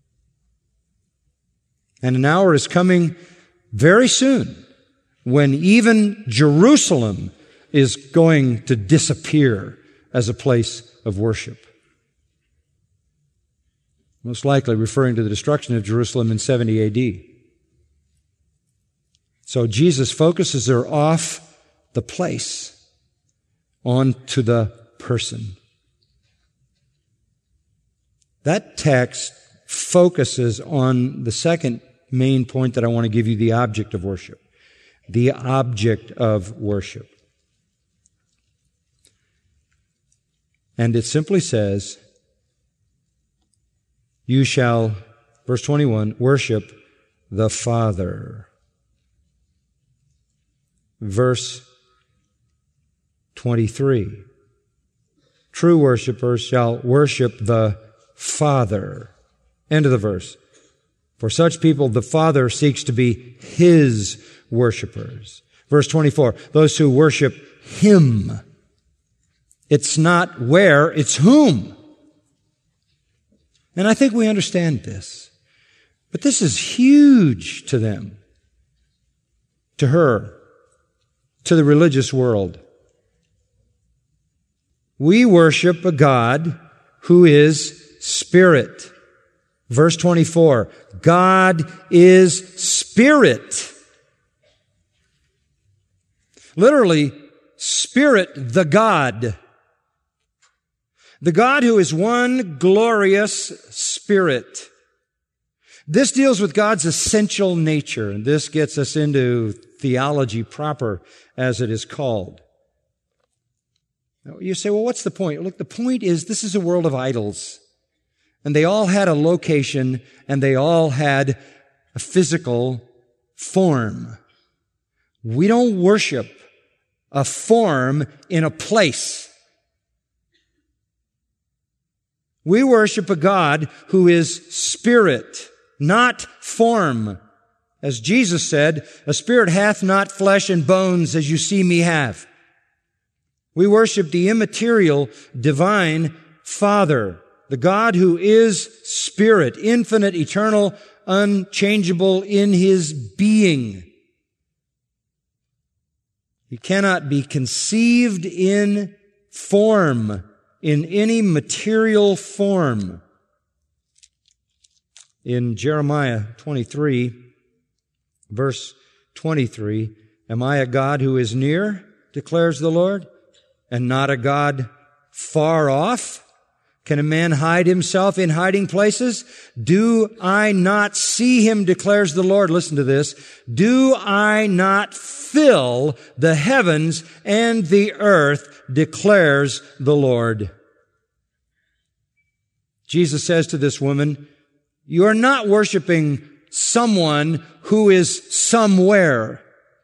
And an hour is coming very soon when even Jerusalem is going to disappear as a place of worship. Most likely referring to the destruction of Jerusalem in seventy A D. So Jesus focuses her off the place onto the person. That text focuses on the second main point that I want to give you, the object of worship. The object of worship. And it simply says, you shall, verse twenty-one, worship the Father. Verse twenty-three, true worshipers shall worship the Father. End of the verse. For such people, the Father seeks to be His worshipers. Verse twenty-four, those who worship Him. It's not where, it's whom. And I think we understand this. But this is huge to them, to her, to the religious world. We worship a God who is Spirit. Verse twenty-four, God is Spirit. Literally, Spirit the God. The God who is one glorious Spirit. This deals with God's essential nature, and this gets us into theology proper, as it is called. Now, you say, well, what's the point? Look, the point is this is a world of idols. And they all had a location, and they all had a physical form. We don't worship a form in a place. We worship a God who is Spirit, not form. As Jesus said, a spirit hath not flesh and bones as you see me have. We worship the immaterial, divine Father, the God who is Spirit, infinite, eternal, unchangeable in His being. He cannot be conceived in form, in any material form. In Jeremiah twenty-three, verse twenty-three, am I a God who is near, declares the Lord, and not a God far off? Can a man hide himself in hiding places? Do I not see Him, declares the Lord? Listen to this. Do I not fill the heavens and the earth, declares the Lord. Jesus says to this woman, you are not worshiping someone who is somewhere.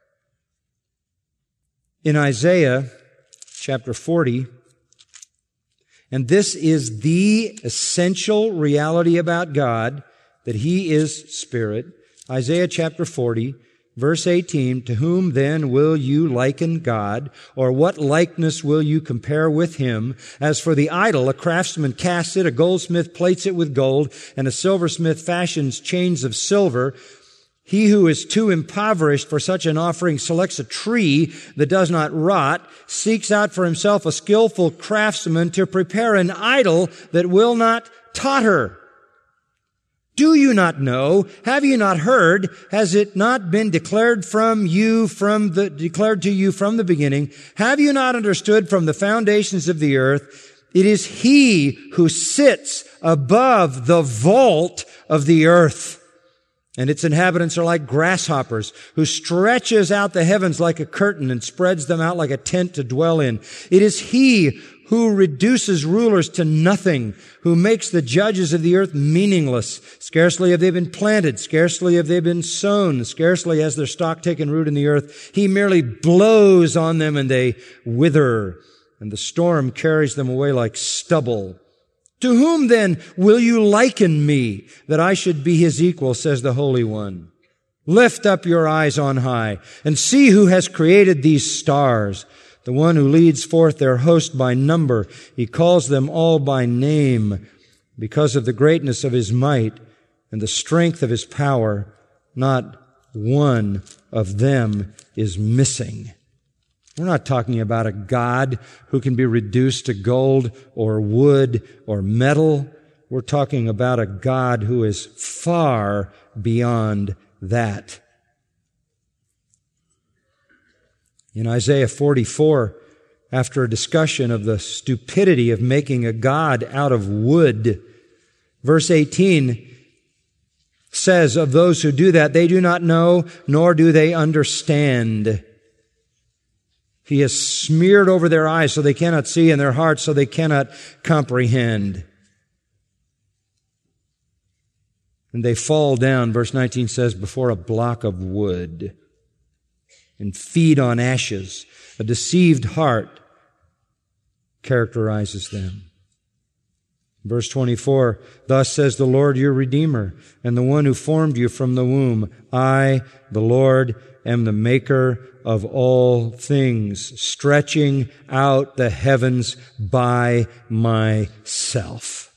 In Isaiah chapter forty, and this is the essential reality about God, that He is Spirit. Isaiah chapter forty, Verse eighteen, to whom then will you liken God, or what likeness will you compare with him? As for the idol, a craftsman casts it, a goldsmith plates it with gold, and a silversmith fashions chains of silver. He who is too impoverished for such an offering selects a tree that does not rot, seeks out for himself a skillful craftsman to prepare an idol that will not totter. Do you not know? Have you not heard? Has it not been declared from you from the, declared to you from the beginning? Have you not understood from the foundations of the earth? It is he who sits above the vault of the earth, and its inhabitants are like grasshoppers, who stretches out the heavens like a curtain and spreads them out like a tent to dwell in. It is he who reduces rulers to nothing, who makes the judges of the earth meaningless. Scarcely have they been planted, scarcely have they been sown, scarcely has their stock taken root in the earth. He merely blows on them and they wither, and the storm carries them away like stubble. To whom then will you liken me, that I should be his equal, says the Holy One? Lift up your eyes on high, and see who has created these stars, the one who leads forth their host by number. He calls them all by name. Because of the greatness of his might and the strength of his power, not one of them is missing. We're not talking about a God who can be reduced to gold or wood or metal. We're talking about a God who is far beyond that. In Isaiah forty-four, after a discussion of the stupidity of making a god out of wood, verse eighteen says of those who do that, they do not know, nor do they understand. He has smeared over their eyes so they cannot see, and their hearts so they cannot comprehend. And they fall down, verse nineteen says, before a block of wood, and feed on ashes. A deceived heart characterizes them. Verse twenty-four, thus says the Lord your Redeemer, and the one who formed you from the womb, I, the Lord, am the maker of all things, stretching out the heavens by myself.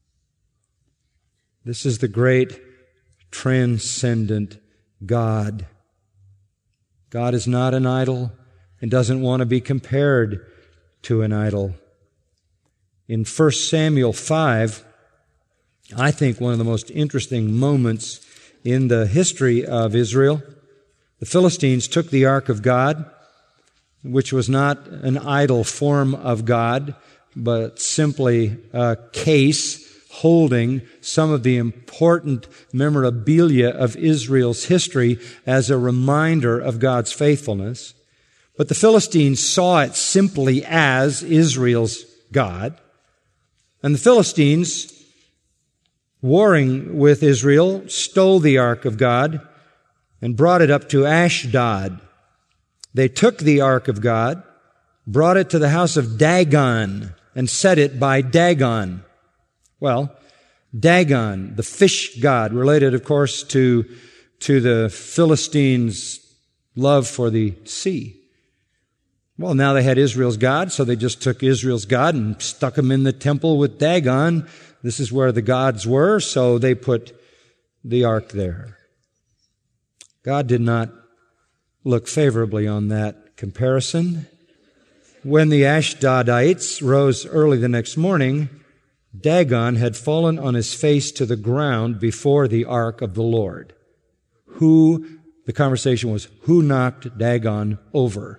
This is the great transcendent God. God is not an idol and doesn't want to be compared to an idol. In First Samuel five, I think one of the most interesting moments in the history of Israel, the Philistines took the ark of God, which was not an idol form of God, but simply a case holding some of the important memorabilia of Israel's history as a reminder of God's faithfulness. But the Philistines saw it simply as Israel's God. And the Philistines, warring with Israel, stole the ark of God and brought it up to Ashdod. They took the ark of God, brought it to the house of Dagon, and set it by Dagon. Well, Dagon, the fish god, related, of course, to, to the Philistines' love for the sea. Well, now they had Israel's God, so they just took Israel's God and stuck him in the temple with Dagon. This is where the gods were, so they put the ark there. God did not look favorably on that comparison. When the Ashdodites rose early the next morning, Dagon had fallen on his face to the ground before the ark of the Lord. Who, the conversation was, who knocked Dagon over?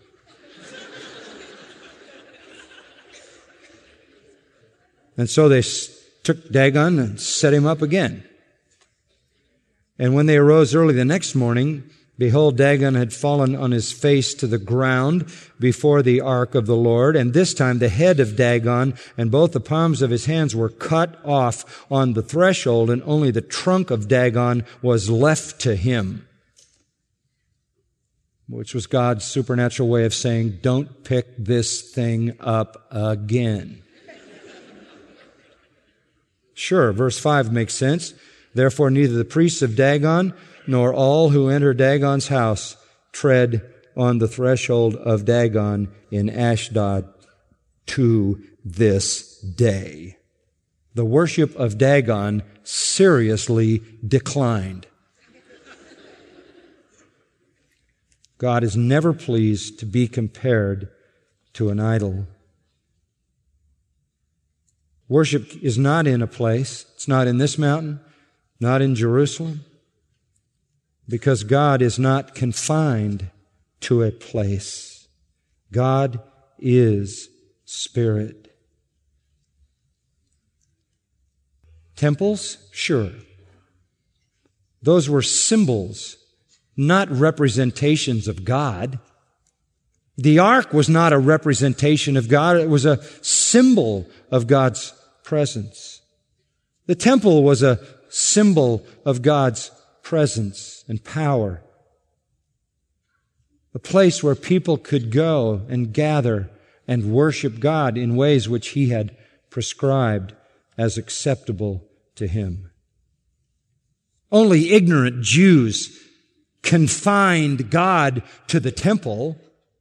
And so they took Dagon and set him up again. And when they arose early the next morning, behold, Dagon had fallen on his face to the ground before the ark of the Lord. And this time the head of Dagon and both the palms of his hands were cut off on the threshold, and only the trunk of Dagon was left to him. Which was God's supernatural way of saying, don't pick this thing up again. Sure, verse five makes sense. Therefore neither the priests of Dagon nor all who enter Dagon's house tread on the threshold of Dagon in Ashdod to this day. The worship of Dagon seriously declined. God is never pleased to be compared to an idol. Worship is not in a place. It's not in this mountain, not in Jerusalem, because God is not confined to a place. God is Spirit. Temples? Sure. Those were symbols, not representations of God. The ark was not a representation of God. It was a symbol of God's presence. The temple was a symbol of God's presence and power. A place where people could go and gather and worship God in ways which He had prescribed as acceptable to Him. Only ignorant Jews confined God to the temple.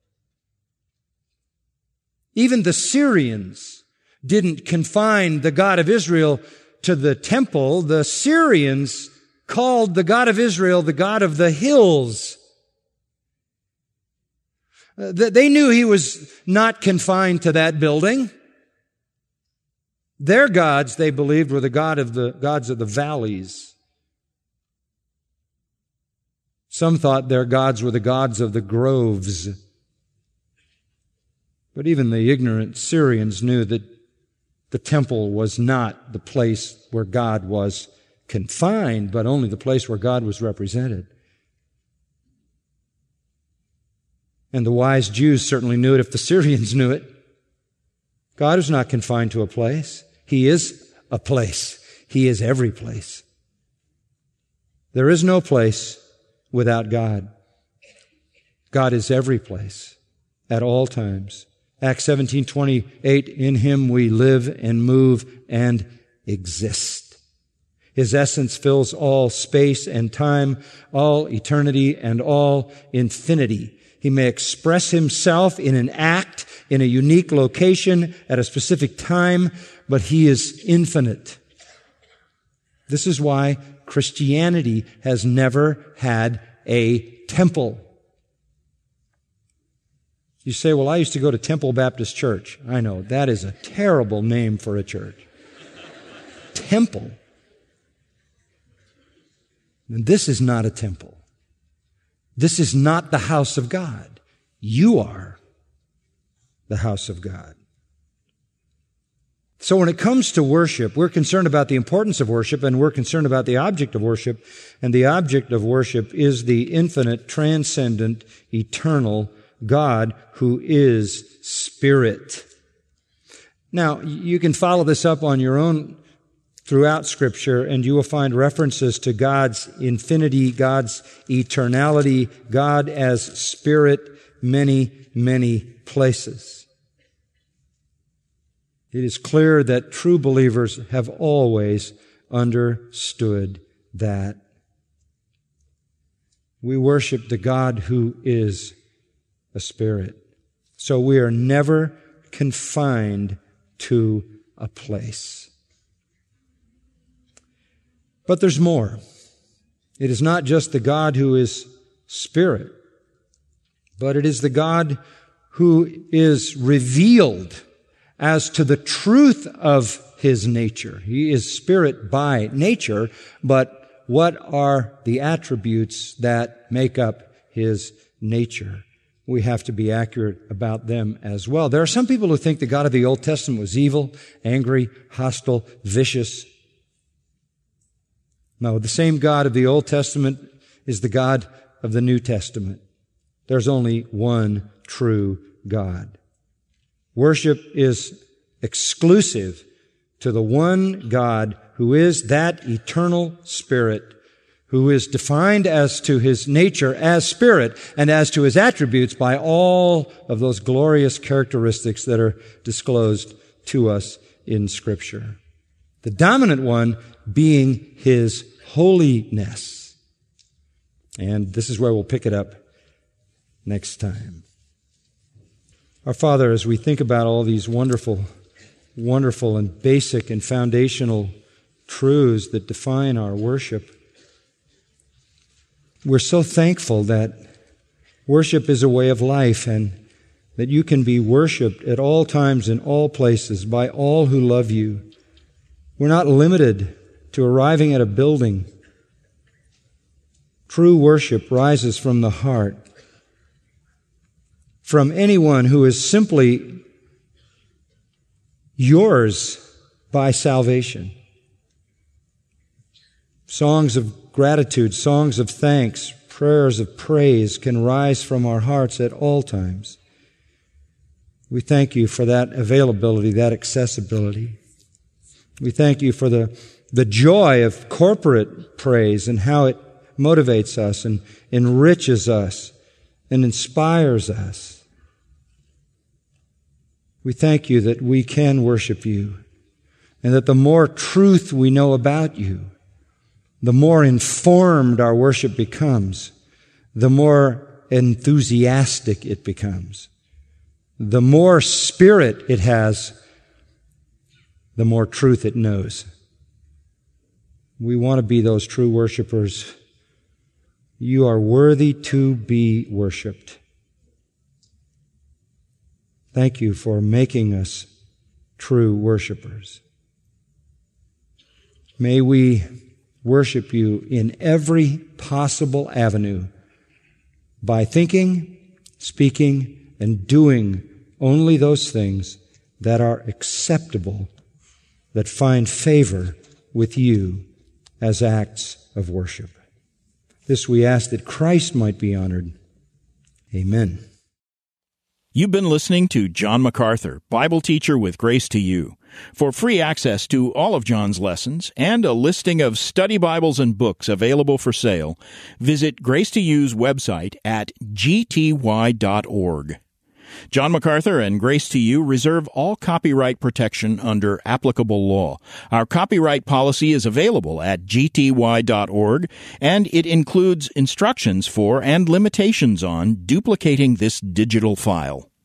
Even the Syrians didn't confine the God of Israel to the temple. The Syrians called the God of Israel the God of the hills. Uh, they knew He was not confined to that building. Their gods, they believed, were the God of the gods of the valleys. Some thought their gods were the gods of the groves. But even the ignorant Syrians knew that the temple was not the place where God was confined, but only the place where God was represented. And the wise Jews certainly knew it if the Syrians knew it. God is not confined to a place. He is a place. He is every place. There is no place without God. God is every place at all times. Acts seventeen twenty-eight, in Him we live and move and exist. His essence fills all space and time, all eternity and all infinity. He may express Himself in an act, in a unique location, at a specific time, but He is infinite. This is why Christianity has never had a temple. You say, well, I used to go to Temple Baptist Church. I know, that is a terrible name for a church. Temple. And this is not a temple. This is not the house of God. You are the house of God. So when it comes to worship, we're concerned about the importance of worship, and we're concerned about the object of worship. And the object of worship is the infinite, transcendent, eternal God who is Spirit. Now, you can follow this up on your own throughout Scripture, and you will find references to God's infinity, God's eternality, God as Spirit, many, many places. It is clear that true believers have always understood that. We worship the God who is a Spirit. So we are never confined to a place. But there's more. It is not just the God who is Spirit, but it is the God who is revealed as to the truth of His nature. He is Spirit by nature, but what are the attributes that make up His nature? We have to be accurate about them as well. There are some people who think the God of the Old Testament was evil, angry, hostile, vicious. No, the same God of the Old Testament is the God of the New Testament. There's only one true God. Worship is exclusive to the one God who is that eternal Spirit, who is defined as to His nature as Spirit and as to His attributes by all of those glorious characteristics that are disclosed to us in Scripture. The dominant one being His holiness. And this is where we'll pick it up next time. Our Father, as we think about all these wonderful, wonderful and basic and foundational truths that define our worship, we're so thankful that worship is a way of life and that you can be worshiped at all times in all places by all who love you. We're not limited to arriving at a building. True worship rises from the heart, from anyone who is simply yours by salvation. Songs of gratitude, songs of thanks, prayers of praise can rise from our hearts at all times. We thank you for that availability, that accessibility. We thank you for the, the joy of corporate praise and how it motivates us and enriches us and inspires us. We thank you that we can worship you and that the more truth we know about you, the more informed our worship becomes, the more enthusiastic it becomes. The more spirit it has, the more truth it knows. We want to be those true worshipers. You are worthy to be worshiped. Thank you for making us true worshipers. May we worship you in every possible avenue by thinking, speaking, and doing only those things that are acceptable, that find favor with you as acts of worship. This we ask that Christ might be honored. Amen. You've been listening to John MacArthur, Bible teacher with Grace to You. For free access to all of John's lessons and a listing of study Bibles and books available for sale, visit Grace to You's website at g t y dot org. John MacArthur and Grace to You reserve all copyright protection under applicable law. Our copyright policy is available at g t y dot org, and it includes instructions for and limitations on duplicating this digital file.